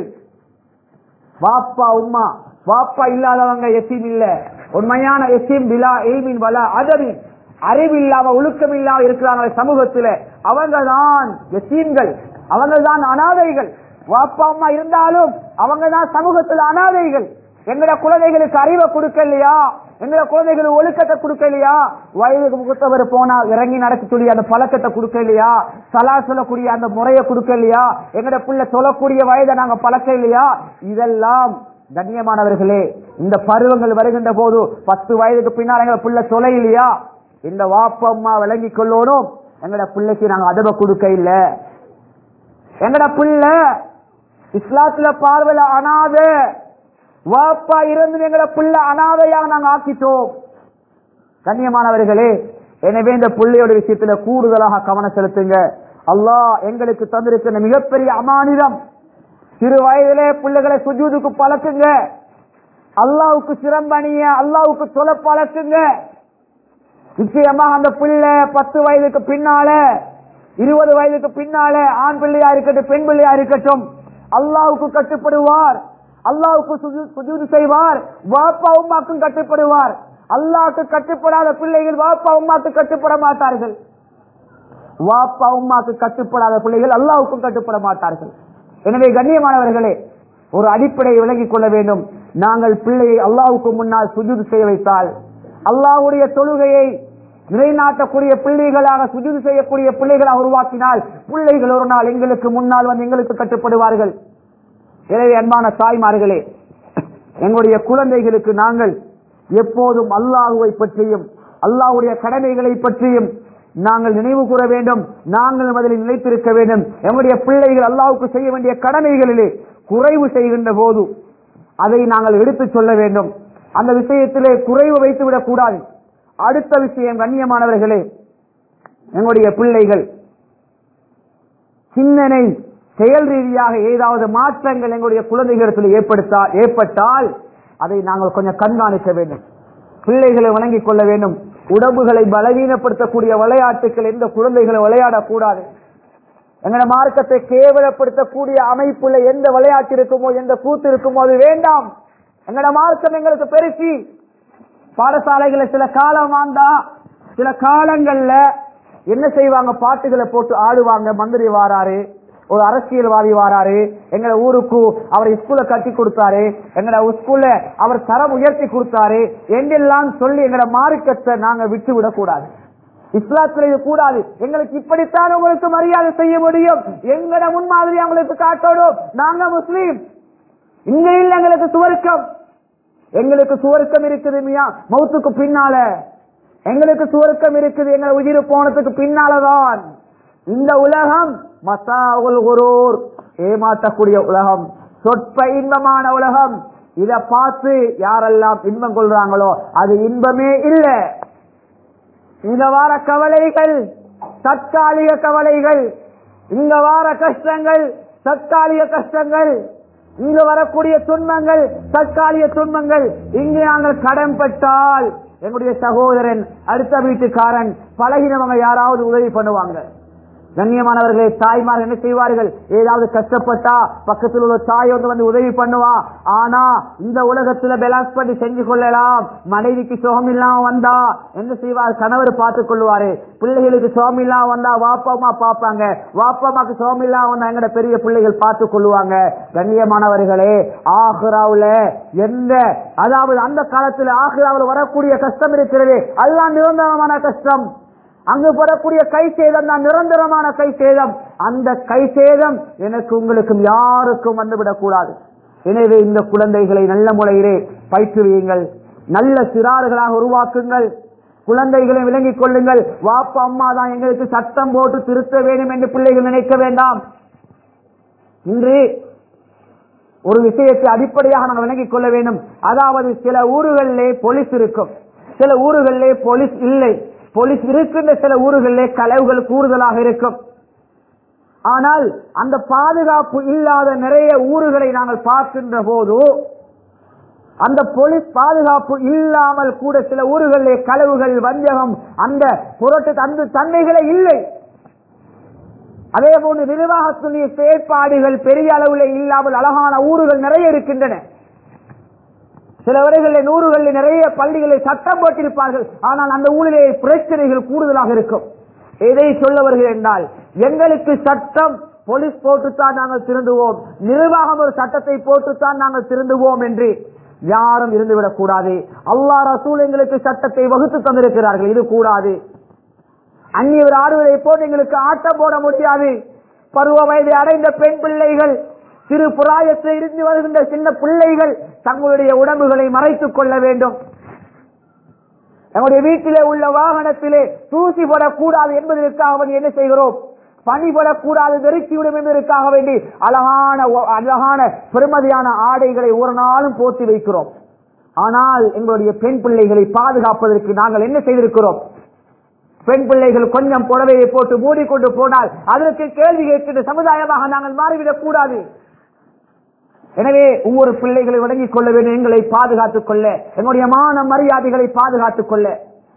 வாப்பா உம்மா, வாப்பா இல்லாதவங்க யதீம் இல்ல. உண்மையான யதீம் பிலா இல்மின் வலா அதபின், அறிவில்லாம ஒழுக்கம் இல்லாம இருக்கிறாங்க சமூகத்தில், அவங்கதான் யதீம்கள், அவங்கதான் அனாதைகள். வாப்பா அம்மா இருந்தாலும் அவங்கதான் சமூகத்தில் அனாதைகள். எங்கட குழந்தைகளுக்கு அறிவை கொடுக்கலையா, எங்கட குழந்தைகளுக்கு ஒழுக்கத்தை கொடுக்கலையா, வயதுக்கு முகத்தவர் போனா இறங்கி நடக்கக்கூடிய அந்த பழக்கத்தை கொடுக்கலையா, சலா சொல்லக்கூடிய அந்த முறையை கொடுக்கலையா, எங்கட பிள்ளை சொல்லக்கூடிய வயதை நாங்க பழக்க இல்லையா, இதெல்லாம் கண்ணியமானவர்களே இந்த பருவங்கள் வருகின்ற போது 10 வயதுக்கு பின்னால் எங்க பிள்ளை சொல்ல இல்லையா, இந்த வாப்பா அம்மா விளங்கி கொள்ளணும், எங்கட பிள்ளைக்கு நாங்க அதவை கொடுக்க இல்ல, எங்கட பிள்ளை இஸ்லாத்துல பார்வையில அனாத, வாப்பா இருந்து எங்கட பிள்ளை அனாதையாக நாங்க ஆக்கிட்டோம். கண்ணியமானவர்களே, எனவே இந்த பிள்ளையோட விஷயத்துல கூடுதலாக கவனம் செலுத்துங்க. அல்லாஹ் எங்களுக்கு தந்திருக்கிற மிகப்பெரிய அமானிதம். சிறு வயதிலே பிள்ளைகளை சுஜூதுக்கு பழக்குங்க, அல்லாஹ்வுக்கு சிரம்பணிய, அல்லாஹ்வுக்கு தொலை பழக்குங்க. நிச்சயமாக அந்த பிள்ளை 10 வயதுக்கு பின்னால, 20 வயதுக்கு பின்னால, ஆண் பிள்ளையா இருக்கட்டும் பெண் பிள்ளையா இருக்கட்டும், அல்லாஹ்வுக்கு கட்டுப்படுவார், அல்லாஹ்வுக்கு சுஜூது செய்வார், வாப்பா உம்மாக்கும் கட்டுப்படுவார். அல்லாஹ்வுக்கு கட்டுப்படாத பிள்ளைகள் வாப்பா உம்மாக்கு கட்டுப்பட மாட்டார்கள், வாப்பா உம்மாக்கு கட்டுப்படாத பிள்ளைகள் அல்லாஹ்வுக்கும் கட்டுப்பட மாட்டார்கள். எனவே கண்ணியமானவர்களே, ஒரு அடிப்படையை விளங்கிக் கொள்ள வேண்டும். நாங்கள் பிள்ளையை அல்லாஹ்வுக்கு முன்னால் சுஜூது செய்ய வைத்தால், அல்லாஹ்வுடைய தொழுகையை நிலைநாட்டக்கூடிய பிள்ளைகளாக, சுஜூது செய்யக்கூடிய பிள்ளைகளாக உருவாக்கினால், பிள்ளைகள் ஒரு நாள் எங்களுக்கு முன்னால் வந்து எங்களுக்கு கட்டுப்படுவார்கள். எனவே அன்பான தாய்மார்களே, எங்களுடைய குழந்தைகளுக்கு நாங்கள் எப்போதும் அல்லாஹ்வை பற்றியும் அல்லாஹ்வுடைய கடமைகளை பற்றியும் நாங்கள் நினைவு கூற வேண்டும், நாங்கள் அதில் நிலைத்திருக்க வேண்டும். எம்முடைய பிள்ளைகள் அல்லாஹ்வுக்கு செய்ய வேண்டிய கடமைகளிலே குறைவு செய்கின்ற போது அதை நாங்கள் எடுத்துச் சொல்ல வேண்டும். அந்த விஷயத்திலே குறைவு வைத்துவிடக் கூடாது. அடுத்த விஷயம், கண்ணியமானவர்களே, எங்களுடைய பிள்ளைகள் சிந்தனை செயல் ரீதியாக ஏதாவது மாற்றங்கள் எங்களுடைய குழந்தைகளிடத்தில் ஏற்பட்டால் அதை நாங்கள் கொஞ்சம் கண்காணிக்க வேண்டும். பிள்ளைகளை வழங்கிக் கொள்ள வேண்டும். உடம்புகளை பலவீனப்படுத்தக்கூடிய விளையாட்டுகள் எந்த குழந்தைகளை விளையாடக்கூடாது. எங்களோட மார்க்கத்தை கேவலப்படுத்தக்கூடிய அமைப்புள்ள எந்த விளையாட்டு இருக்குமோ, எந்த கூத்து இருக்குமோ அது வேண்டாம். எங்களோட மார்க்கம் எங்களுக்கு பெருசி. பாடசாலைகளை சில காலம் வாழ்ந்தா சில காலங்கள்ல என்ன செய்வாங்க, பாட்டுகளை போட்டு ஆடுவாங்க. மந்திரி வாராரு, ஒரு அரசியல்வாதி வாராரு, எங்கட ஊருக்கு அவர் ஸ்கூல்ல கட்டி கொடுத்தாரு, எங்கட ஸ்கூல்ல அவர் தரம் உயர்த்தி கொடுத்தாரு என்றெல்லாம் சொல்லி எங்கட மார்க்கத்தை நாங்க விட்டு விடக் கூடாது. இஸ்லாத்துல இது கூடாது. எங்களுக்கு இப்படித்தான் உங்களுக்கு மரியாதை செய்ய முடியும், எங்கட முன்மாதிரி அவங்களுக்கு காட்டணும். நாங்க முஸ்லீம், இங்க இல்ல எங்களுக்கு சுவர்க்கம். எங்களுக்கு சுவர்க்கம் இருக்குது மியா மௌத்துக்கு பின்னால. எங்களுக்கு சுவர்க்கம் இருக்குது எங்களை உயிர் போனதுக்கு பின்னாலதான். இந்த உலகம் மசாவுல் குரூர், ஏமாற்றக்கூடிய உலகம், சொற்ப இன்பமான உலகம். இத பார்த்து யாரெல்லாம் இன்பம் கொள்றாங்களோ அது இன்பமே இல்லை. இங்க வார கவலைகள் தற்காலிக கவலைகள், இங்க வார கஷ்டங்கள் தற்காலிக கஷ்டங்கள், இங்க வரக்கூடிய துன்பங்கள் தற்காலிக துன்பங்கள். இங்கு நாங்கள் கடன் பட்டால் எங்களுடைய சகோதரன், அடுத்த வீட்டுக்காரன், பழகினவங்க யாராவது உதவி பண்ணுவாங்க. கண்ணியமானவர்களே, தாய்மார் என்ன செய்வார்கள், ஏதாவது கஷ்டப்பட்டா பக்கத்தில் உள்ள தாய் வந்து உதவி பண்ணுவா. ஆனா இந்த உலகத்துல பேலன்ஸ் பண்ணி செஞ்சு கொள்ளலாம். மனைவிக்கு சுகம் இல்லாம வந்தா என்ன செய்வார், கணவர் பார்த்துக் கொள்வாரு. பிள்ளைகளுக்கு சுகம் இல்லாம வந்தா வாப்பா பாப்பாங்க, வாப்பாமாக்கு சுகம் இல்லாம வந்தா எங்கட பெரிய பிள்ளைகள் பார்த்துக் கொள்வாங்க. கண்ணியமானவர்களே, ஆகிராவுல எந்த, அதாவது அந்த காலத்துல ஆகிராவுல வரக்கூடிய கஷ்டம் இருக்கிறது, அதுதான் நிரந்தரமான கஷ்டம். அங்கு வரக்கூடிய கை சேதம் தான் நிரந்தரமான கை சேதம். அந்த கை சேதம் எனக்கு உங்களுக்கும் யாருக்கும் வந்துவிடக் கூடாது. எனவே இந்த குழந்தைகளை நல்ல முறையிலே பயிற்றுவியுங்கள், நல்ல சிறார்களாக உருவாக்குங்கள். குழந்தைகளை விளங்கிக் கொள்ளுங்கள். வாப்பா அம்மா தான் எங்களுக்கு சட்டம் போட்டு திருத்த வேண்டும் என்று பிள்ளைகள் நினைக்க வேண்டாம். இன்று ஒரு விஷயத்தை அடிப்படையாக நாங்கள் விளங்கிக் கொள்ள வேண்டும். அதாவது சில ஊர்களிலே போலீஸ் இருக்கும், சில ஊர்களிலே போலீஸ் இல்லை. போலீஸ் இருக்கின்ற சில ஊர்களிலே களவுகள் கூடுதலாக இருக்கும். ஆனால் அந்த பாதுகாப்பு இல்லாத நிறைய ஊர்களை நாங்கள் பார்க்கின்ற போது அந்த போலீஸ் பாதுகாப்பு இல்லாமல் கூட சில ஊர்களிலே களவுகள், வஞ்சகம், அந்த புரட்டு அந்த தன்மைகளே இல்லை. அதே போன்று நிர்வாகத்துடைய செயற்பாடுகள் பெரிய அளவில் இல்லாமல் அழகான ஊர்கள் நிறைய இருக்கின்றன. சில வரைகளில் நூறுகளில் நிறைய பள்ளிகளை சட்டம் போட்டிருப்பார்கள், ஆனால் அந்த ஊரிலே பிரச்சனைகள் கூடுதலாக இருக்கும். எதை சொல்ல வருகிறேன் என்றால், எங்களுக்கு சட்டம் போலீஸ் போட்டுத்தான் நாங்கள் திருந்துவோம், நிர்வாகம் ஒரு சட்டத்தை போட்டுத்தான் நாங்கள் திருந்துவோம் என்று யாரும் இருந்துவிடக் கூடாது. அல்லாஹ் ரசூல் எங்களுக்கு சட்டத்தை வகுத்து தந்திருக்கிறார்கள், இது கூடாது. அந்நியவர் ஆடுவதை போட்டு எங்களுக்கு ஆட்டம் போட முடியாது. பருவ வயதை அடைந்த பெண் பிள்ளைகள், சிறு புராயத்தை இருந்து வருகின்ற சின்ன பிள்ளைகள் தங்களுடைய உடம்புகளை மறைத்துக் கொள்ள வேண்டும். நம்முடைய வீட்டிலே உள்ள வாகனத்திலே தூசி போடக்கூடாது என்பதற்காக என்ன செய்கிறோம், பனி போடக்கூடாது, நெருக்கிவிடும் என்பதற்காக வேண்டி அழகான பெருமதியான ஆடைகளை ஒரு நாளும் போட்டி வைக்கிறோம். ஆனால் எங்களுடைய பெண் பிள்ளைகளை பாதுகாப்பதற்கு நாங்கள் என்ன செய்திருக்கிறோம், பெண் பிள்ளைகள் கொஞ்சம் புடவையை போட்டு மூடிக்கொண்டு போனால் அதற்கு கேள்வி கேட்கின்ற சமுதாயமாக நாங்கள் மாறிவிடக் கூடாது. எனவே ஒவ்வொரு பிள்ளைகளை வழங்கிக் கொள்ள வேண்டும், எங்களை பாதுகாத்துக் கொள்ள, எங்களுடைய மான மரியாதைகளை பாதுகாத்துக் கொள்ள.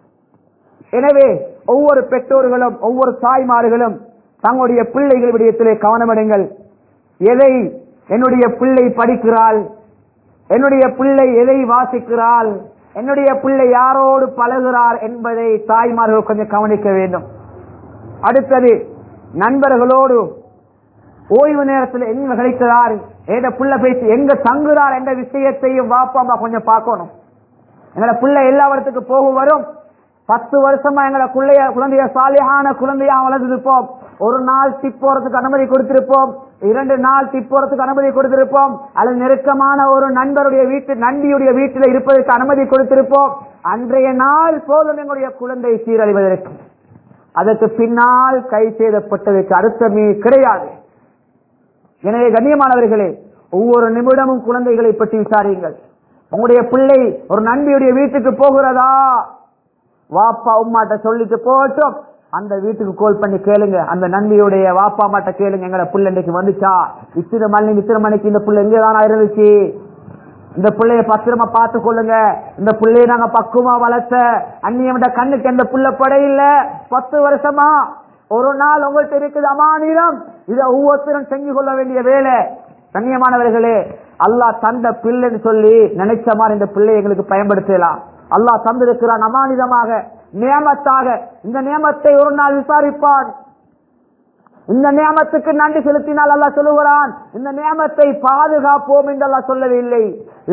எனவே ஒவ்வொரு பெற்றோர்களும் ஒவ்வொரு தாய்மார்களும் தங்களுடைய பிள்ளைகள் விடயத்திலே கவனமெடுங்கள். எதை என்னுடைய பிள்ளை படிக்கிறாள், என்னுடைய பிள்ளை எதை வாசிக்கிறாள், என்னுடைய பிள்ளை யாரோடு பழகுகிறார் என்பதை தாய்மார்கள் கொஞ்சம் கவனிக்க வேண்டும். அடுத்தது, நண்பர்களோடு ஓய்வு நேரத்தில் எங்க கழிக்கிறார், ஏத புள்ள பேசி எங்க தங்குறார் என்ற விஷயத்தையும் வாப்பா அம்மா கொஞ்சம் பார்க்கணும். எங்களை பிள்ளை எல்லா இடத்துக்கு போகும் வரும். 10 வருஷமா எங்களை குழந்தைய சாலியான குழந்தையா வளர்த்திருப்போம். ஒரு நாள் டிப் போறதுக்கு அனுமதி கொடுத்திருப்போம், 2 நாள் டிப் போறதுக்கு அனுமதி கொடுத்திருப்போம், அல்லது நெருக்கமான ஒரு நண்பருடைய நண்பியுடைய வீட்டில் இருப்பதற்கு அனுமதி கொடுத்திருப்போம். அன்றைய நாள் போதும் எங்களுடைய குழந்தை சீரழிவதற்கு. அதற்கு பின்னால் கை செய்தப்பட்டதற்கு அர்த்தமே கிடையாது. எனவே கண்ணியமானவர்களே, ஒவ்வொரு நிமிடமும் குழந்தைகளை பற்றி விசாரியுங்கள். உங்களுடைய பிள்ளை ஒரு நண்பியுடைய வீட்டுக்கு போகிறதா, வாப்பா உம்மாட்ட சொல்லிட்டு போகட்டும், அந்த வீட்டுக்கு கால் பண்ணி கேளுங்க. அந்த நண்பியுடைய வாப்பா அம்மாட்ட கேளுங்க, எங்களை பிள்ளை இன்னைக்கு வந்துச்சா, இத்தனை மணிக்கு இந்த பிள்ளை எங்கேதானா இருந்துச்சு, இந்த பிள்ளைய பத்திரமா பார்த்து கொள்ளுங்க, இந்த பிள்ளைய நாங்க பக்குவமா வளர்த்த அந்நியமிட கண்ணுக்கு எந்த புள்ள படையில 10 வருஷமா ஒரு நாள் உங்கள்கிட்ட இருக்குது அமானிடம். இதை ஒவ்வொருத்தரும் செஞ்சு கொள்ள வேண்டிய வேலை. கண்ணியமானவர்களே, அல்லாஹ் தந்த பிள்ளைன்னு சொல்லி நினைச்ச மாதிரி இந்த பிள்ளை எங்களுக்கு பயன்படுத்தலாம். அல்லாஹ் தந்திருக்கிறான் அமானிதமாக, நியமத்தாக. இந்த நியமத்தை ஒரு நாள் விசாரிப்பான். இந்த நியமத்துக்கு நன்றி செலுத்தினால் அல்லாஹ் சொல்லுகிறான், இந்த நியமத்தை பாதுகாப்போம் என்று அல்லாஹ் சொல்லவில்லை.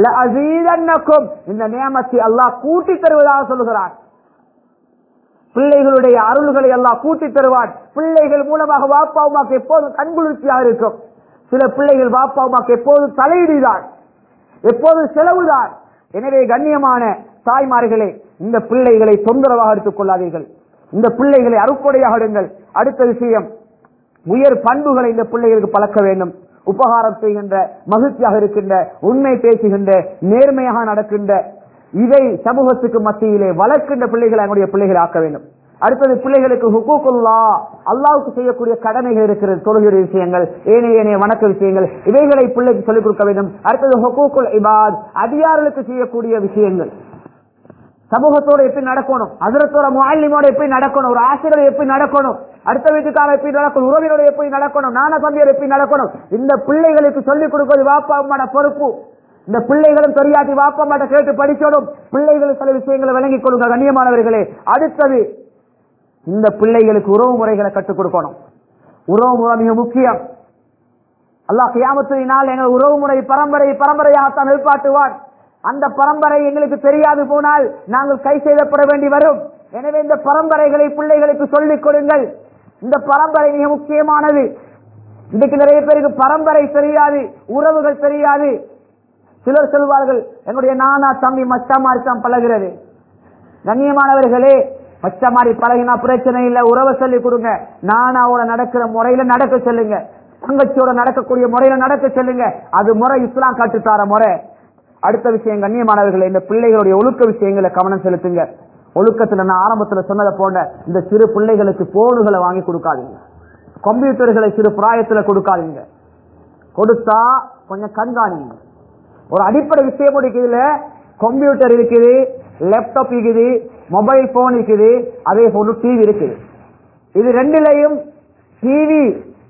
இந்த நியமத்தை அல்லாஹ் கூட்டி தருவதாக சொல்லுகிறான். பிள்ளைகளுடைய அருள்களை அல்லாஹ் கூட்டி தருவான். பிள்ளைகள் மூலமாக வாப்பா அம்மாக்கு எப்போதும் கண்குளிர்ச்சியாக இருக்கும். சில பிள்ளைகள் வாப்பா அம்மாக்கு எப்போதும் தலையீடுதான், எப்போதும் செலவுதான். எனவே கண்ணியமான தாய்மார்களே, இந்த பிள்ளைகளை தொந்தரவாக எடுத்துக் கொள்ளாதீர்கள். இந்த பிள்ளைகளை அருக்கொடையாக எடுங்கள். அடுத்த விஷயம், உயர் பண்புகளை இந்த பிள்ளைகளுக்கு பழக்க வேண்டும். உபகாரம் செய்கின்ற, மகிழ்ச்சியாக இருக்கின்ற, உண்மை பேசுகின்ற, நேர்மையாக நடக்கின்ற, இதை சமூகத்துக்கு மத்தியிலே வளர்க்கின்ற பிள்ளைகளை நம்முடைய பிள்ளைகளை ஆக்க வேண்டும். அடுத்தது, பிள்ளைகளுக்கு ஹுகூக்குல்லாஹ், அல்லாஹ்வுக்கு செய்யக்கூடிய கடமைகள் இருக்கிறது. தொழுகிற விஷயங்கள், ஏனைய வணக்க விஷயங்கள், இவைகளை பிள்ளைக்கு சொல்லிக் கொடுக்க வேண்டும். அடுத்தது ஹுகூக்குல் இபாத், அடியார்களுக்கு செய்யக்கூடிய விஷயங்கள். சமூகத்தோட எப்படி நடக்கணும், ஹஜ்ரத்தோட முஅல்லிமோட எப்படி நடக்கணும், ஒரு ஆசிரியர் எப்படி நடக்கணும், அடுத்த வீட்டுக்கார எப்படி நடக்கணும், உறவினோட எப்படி நடக்கணும், நான தம்பியர் எப்படி நடக்கணும், இந்த பிள்ளைகளுக்கு சொல்லிக் கொடுப்பது வாப்பா அம்மாட பொறுப்பு. இந்த பிள்ளைகளும் தெரியாட்டி வாப்பா அம்மாட்ட கேட்டு படிக்கணும். பிள்ளைகள் சில விஷயங்களை விளங்கிக் கொடுங்க கண்ணியமானவர்களே. அடுத்தது, இந்த பிள்ளைகளுக்கு உறவு முறைகளை கற்றுக் கொடுக்கணும். உறவு முறை மிக முக்கியம். அல்லாஹ் கியாமத்தினால் எங்கள் உறவு முறை பரம்பரையாகத்தான் எழுப்பாட்டுவான். அந்த பரம்பரை எங்களுக்கு தெரியாது போனால் நாங்கள் கை செய்யப்பட வேண்டி வரும். எனவே இந்த பரம்பரைகளை பிள்ளைகளுக்கு சொல்லிக் கொடுங்கள். இந்த பரம்பரை மிக முக்கியமானது. இன்றைக்கு நிறைய பேருக்கு பரம்பரை தெரியாது, உறவுகள் தெரியாது. சிலர் சொல்வார்கள், என்னுடைய நானா தம்பி மச்சாமாரி தான் பழகிறது. கண்ணியமானவர்களே, மச்சமாரி பழகினா பிரச்சனை இல்லை, உறவை சொல்லிக் கொடுங்க. நானாவோட நடக்கிற முறையில நடக்க சொல்லுங்க, தங்கச்சியோட நடக்கக்கூடிய முறையில நடக்க சொல்லுங்க. அது முறை, இஸ்லாம் கட்டுத்தார முறை. அடுத்த விஷயம் கண்ணியமானவர்களே, இந்த பிள்ளைகளுடைய ஒழுக்க விஷயங்களை கவனம் செலுத்துங்க. ஒழுக்கத்துல நான் ஆரம்பத்துல சொன்னதை போன்ற இந்த சிறு பிள்ளைகளுக்கு போனுகளை வாங்கி கொடுக்காதீங்க, கம்ப்யூட்டர்களை சிறு பிராயத்துல கொடுக்காதீங்க. கொடுத்தா கொஞ்சம் கண்காணிங்க. ஒரு அடிப்படை விஷயம் இருக்குதுல, கம்ப்யூட்டர் இருக்குது, லேப்டாப் இருக்குது, மொபைல் போன் இருக்குது, அதே போல டிவி இருக்குது. இது ரெண்டிலையும் டிவி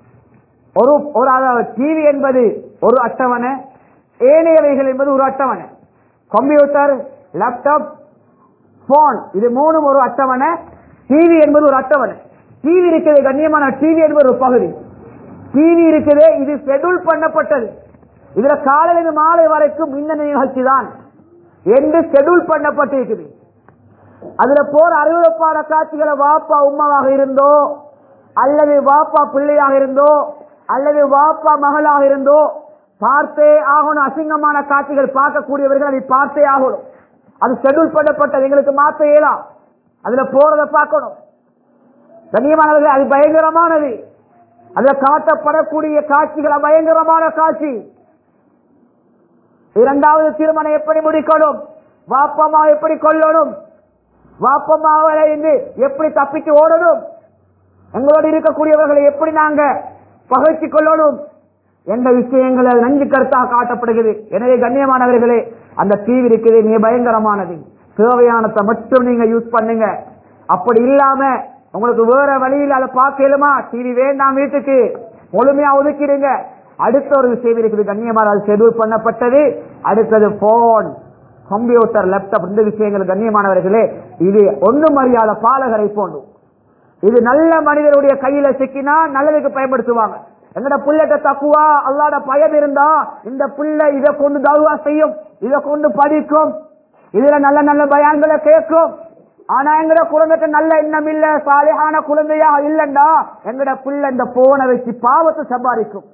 டிவி என்பது ஒரு அட்டவணை, ஏனையவைகள் என்பது ஒரு அட்டவணை. கம்ப்யூட்டர், லேப்டாப், போன் இது மூணும் ஒரு அட்டவணை. டிவி என்பது ஒரு அட்டவணை. டிவி இருக்குது கண்ணியமான, டிவி என்பது ஒரு பகுதி. டிவி இருக்குது, இது ஷெட்யூல் பண்ணப்பட்டது. இதுல காலையிலிருந்து மாலை வரைக்கும் மின்னணு நிகழ்ச்சி தான் என்று ஷெட்யூல் பண்ணப்பட்டிருக்குது. அதுல போற அறிவுறுப்பான காட்சிகளை வாப்பா உம்மாவாக இருந்தோ, அல்லது வாப்பா பிள்ளையாக இருந்தோ, அல்லது வாப்பா மகளாக இருந்தோ பார்த்தே ஆகணும். அசிங்கமான காட்சிகள் பார்க்கக்கூடியவர்கள் அதை பார்த்தே ஆகணும். அது ஷெட்யூல் பண்ணப்பட்டது, எங்களுக்கு மாற்ற இயலாம். அதுல போறதை பார்க்கணும். கண்ணியமானவர்கள், அது பயங்கரமானது. அதுல காட்டப்படக்கூடிய காட்சிகள் பயங்கரமான காட்சி. இரண்டாவது, திருமணம் எப்படி முடிக்கணும், வாப்பமா எப்படி கொள்ளணும், வாப்பமாவரை எப்படி தப்பிச்சு ஓடணும், எங்களோடு இருக்கக்கூடியவர்களை எப்படி நாங்க பகைச்சு கொள்ளணும் என்ற விஷயங்கள் நஞ்சு கருத்தாக காட்டப்படுகிறது. எனவே கண்ணியமானவர்களே, அந்த டிவி இருக்குது, மிக பயங்கரமானது. தேவையானதை மட்டும் நீங்க யூஸ் பண்ணுங்க. அப்படி இல்லாம உங்களுக்கு வேற வழியில் அதை பார்க்கலுமா, டிவி வேண்டாம், வீட்டுக்கு முழுமையா ஒதுக்கிடுங்க. அடுத்த ஒரு விஷயம் இருக்குது கண்ணியமான, அது ஷெட்யூல் பண்ணப்பட்டது. அடுத்தது போன், கம்ப்யூட்டர், லேப்டாப், இந்த விஷயங்கள் கண்ணியமானவர்களே, இது ஒன்றும் அறியாத பாலகரை போன்று. இது நல்ல மனிதருடைய கையில சிக்கினா நல்லதுக்கு பயன்படுத்துவாங்க. எங்கட புள்ளட்ட தக்குவா அல்லாட பயம் இருந்தா இந்த புள்ள இதை கொண்டு தௌவா செய்யும், இதை கொண்டு படிக்கும், இதுல நல்ல நல்ல பயான்களை கேட்கும். ஆனா எங்கட குழந்தைக்கு நல்ல எண்ணம் இல்ல, சாலிஹான குழந்தையா இல்லண்டா எங்கட புள்ள இந்த போனை வச்சு பாவத்தை சம்பாதிக்கும்.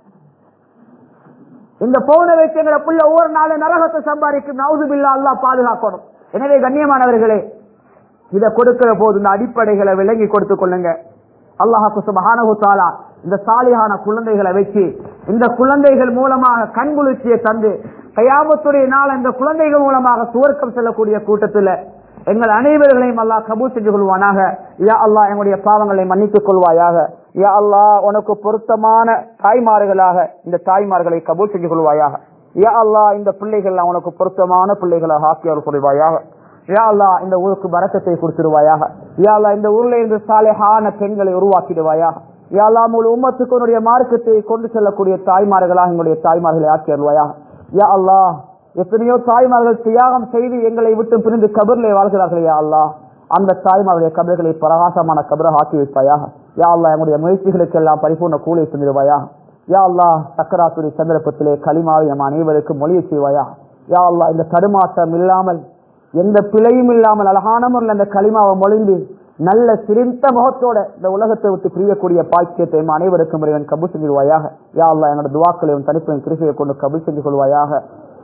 இந்த போனை வச்சு எங்கட புள்ள ஒவ்வொரு நாளும் நரகத்தை சம்பாதிக்கும். நவுது பில்லா, அல்லாஹ் பாதுகாக்கணும். எனவே கண்ணியமானவர்களே, இதை கொடுக்கிற போது இந்த அடிப்படைகளை விளங்கி கொடுத்துக் கொள்ளுங்க. அல்லாஹ் சுப்ஹானஹு வ தஆலா இந்த சாலிஹான குழந்தைகளை வச்சு இந்த குழந்தைகள் மூலமாக கண்குளிர்ச்சியை தந்து கயாமத்துடைய நாள் இந்த குழந்தைகள் மூலமாக சுவர்க்கம் செல்லக்கூடிய கூட்டத்தில் எங்கள் அனைவர்களையும் அல்லாஹ் கபூல் செஞ்சு கொள்வானாக. யா அல்லாஹ் எங்களுடைய பாவங்களை மன்னித்துக் கொள்வாயாக. யா அல்லாஹ் உனக்கு பொருத்தமான தாய்மார்களாக இந்த தாய்மார்களை கபூல் செஞ்சு கொள்வாயாக. யா அல்லாஹ் இந்த பிள்ளைகள் உனக்கு பொருத்தமான பிள்ளைகளாக ஆக்கியவர் கொள்வாயாக. யா அல்லாஹ் இந்த ஊருக்கு பரக்கத்தை கொடுத்துருவாயாக. யா அல்லாஹ் இந்த ஊர்ல இருந்து சாலிஹான பெண்களை உருவாக்கிடுவாயாக. யா அல்லாஹ் முழு உம்மத்துக்கு உன்னுடைய மார்க்கத்தை கொண்டு செல்லக்கூடிய தாய்மார்களாக எங்களுடைய தாய்மார்களை ஆக்கியருவாயாக. யா அல்லாஹ் எத்தனையோ தாய்மார்கள் தியாகம் செய்து எங்களை விட்டு பிரிந்து கபர்களை வாழ்கிறார்கள். யா அல்லாஹ் அந்த தாய்மாருடைய கபர்களை பிரகாசமான கபராக ஆக்கி வைப்பாயாக. யா அல்லாஹ் எங்களுடைய முயற்சிகளுக்கு எல்லாம் பரிபூர்ண கூலியை தந்திருவாயாக. யா அல்லாஹ் சக்கராத்துடைய சந்தர்ப்பத்திலே களிமாவை நம் அனைவருக்கும் மொழியை செய்வாயா. யா அல்லாஹ் இந்த தடுமாற்றம் இல்லாமல் எந்த பிழையும் இல்லாமல் அழகான முறையில் அந்த களிமாவை மொழிந்து நல்ல சிரித்த முகத்தோட இந்த உலகத்தை விட்டு பிரியக்கூடிய பாக்கியத்தை அனைவருக்கும் இறைவன் கபூல் செஞ்சிருவாயாக. யா அல்லாஹ் எங்களோட துவாக்களை தனிப்பையும் கிருபையை கொண்டு கபூல் செஞ்சு கொள்வாயாக.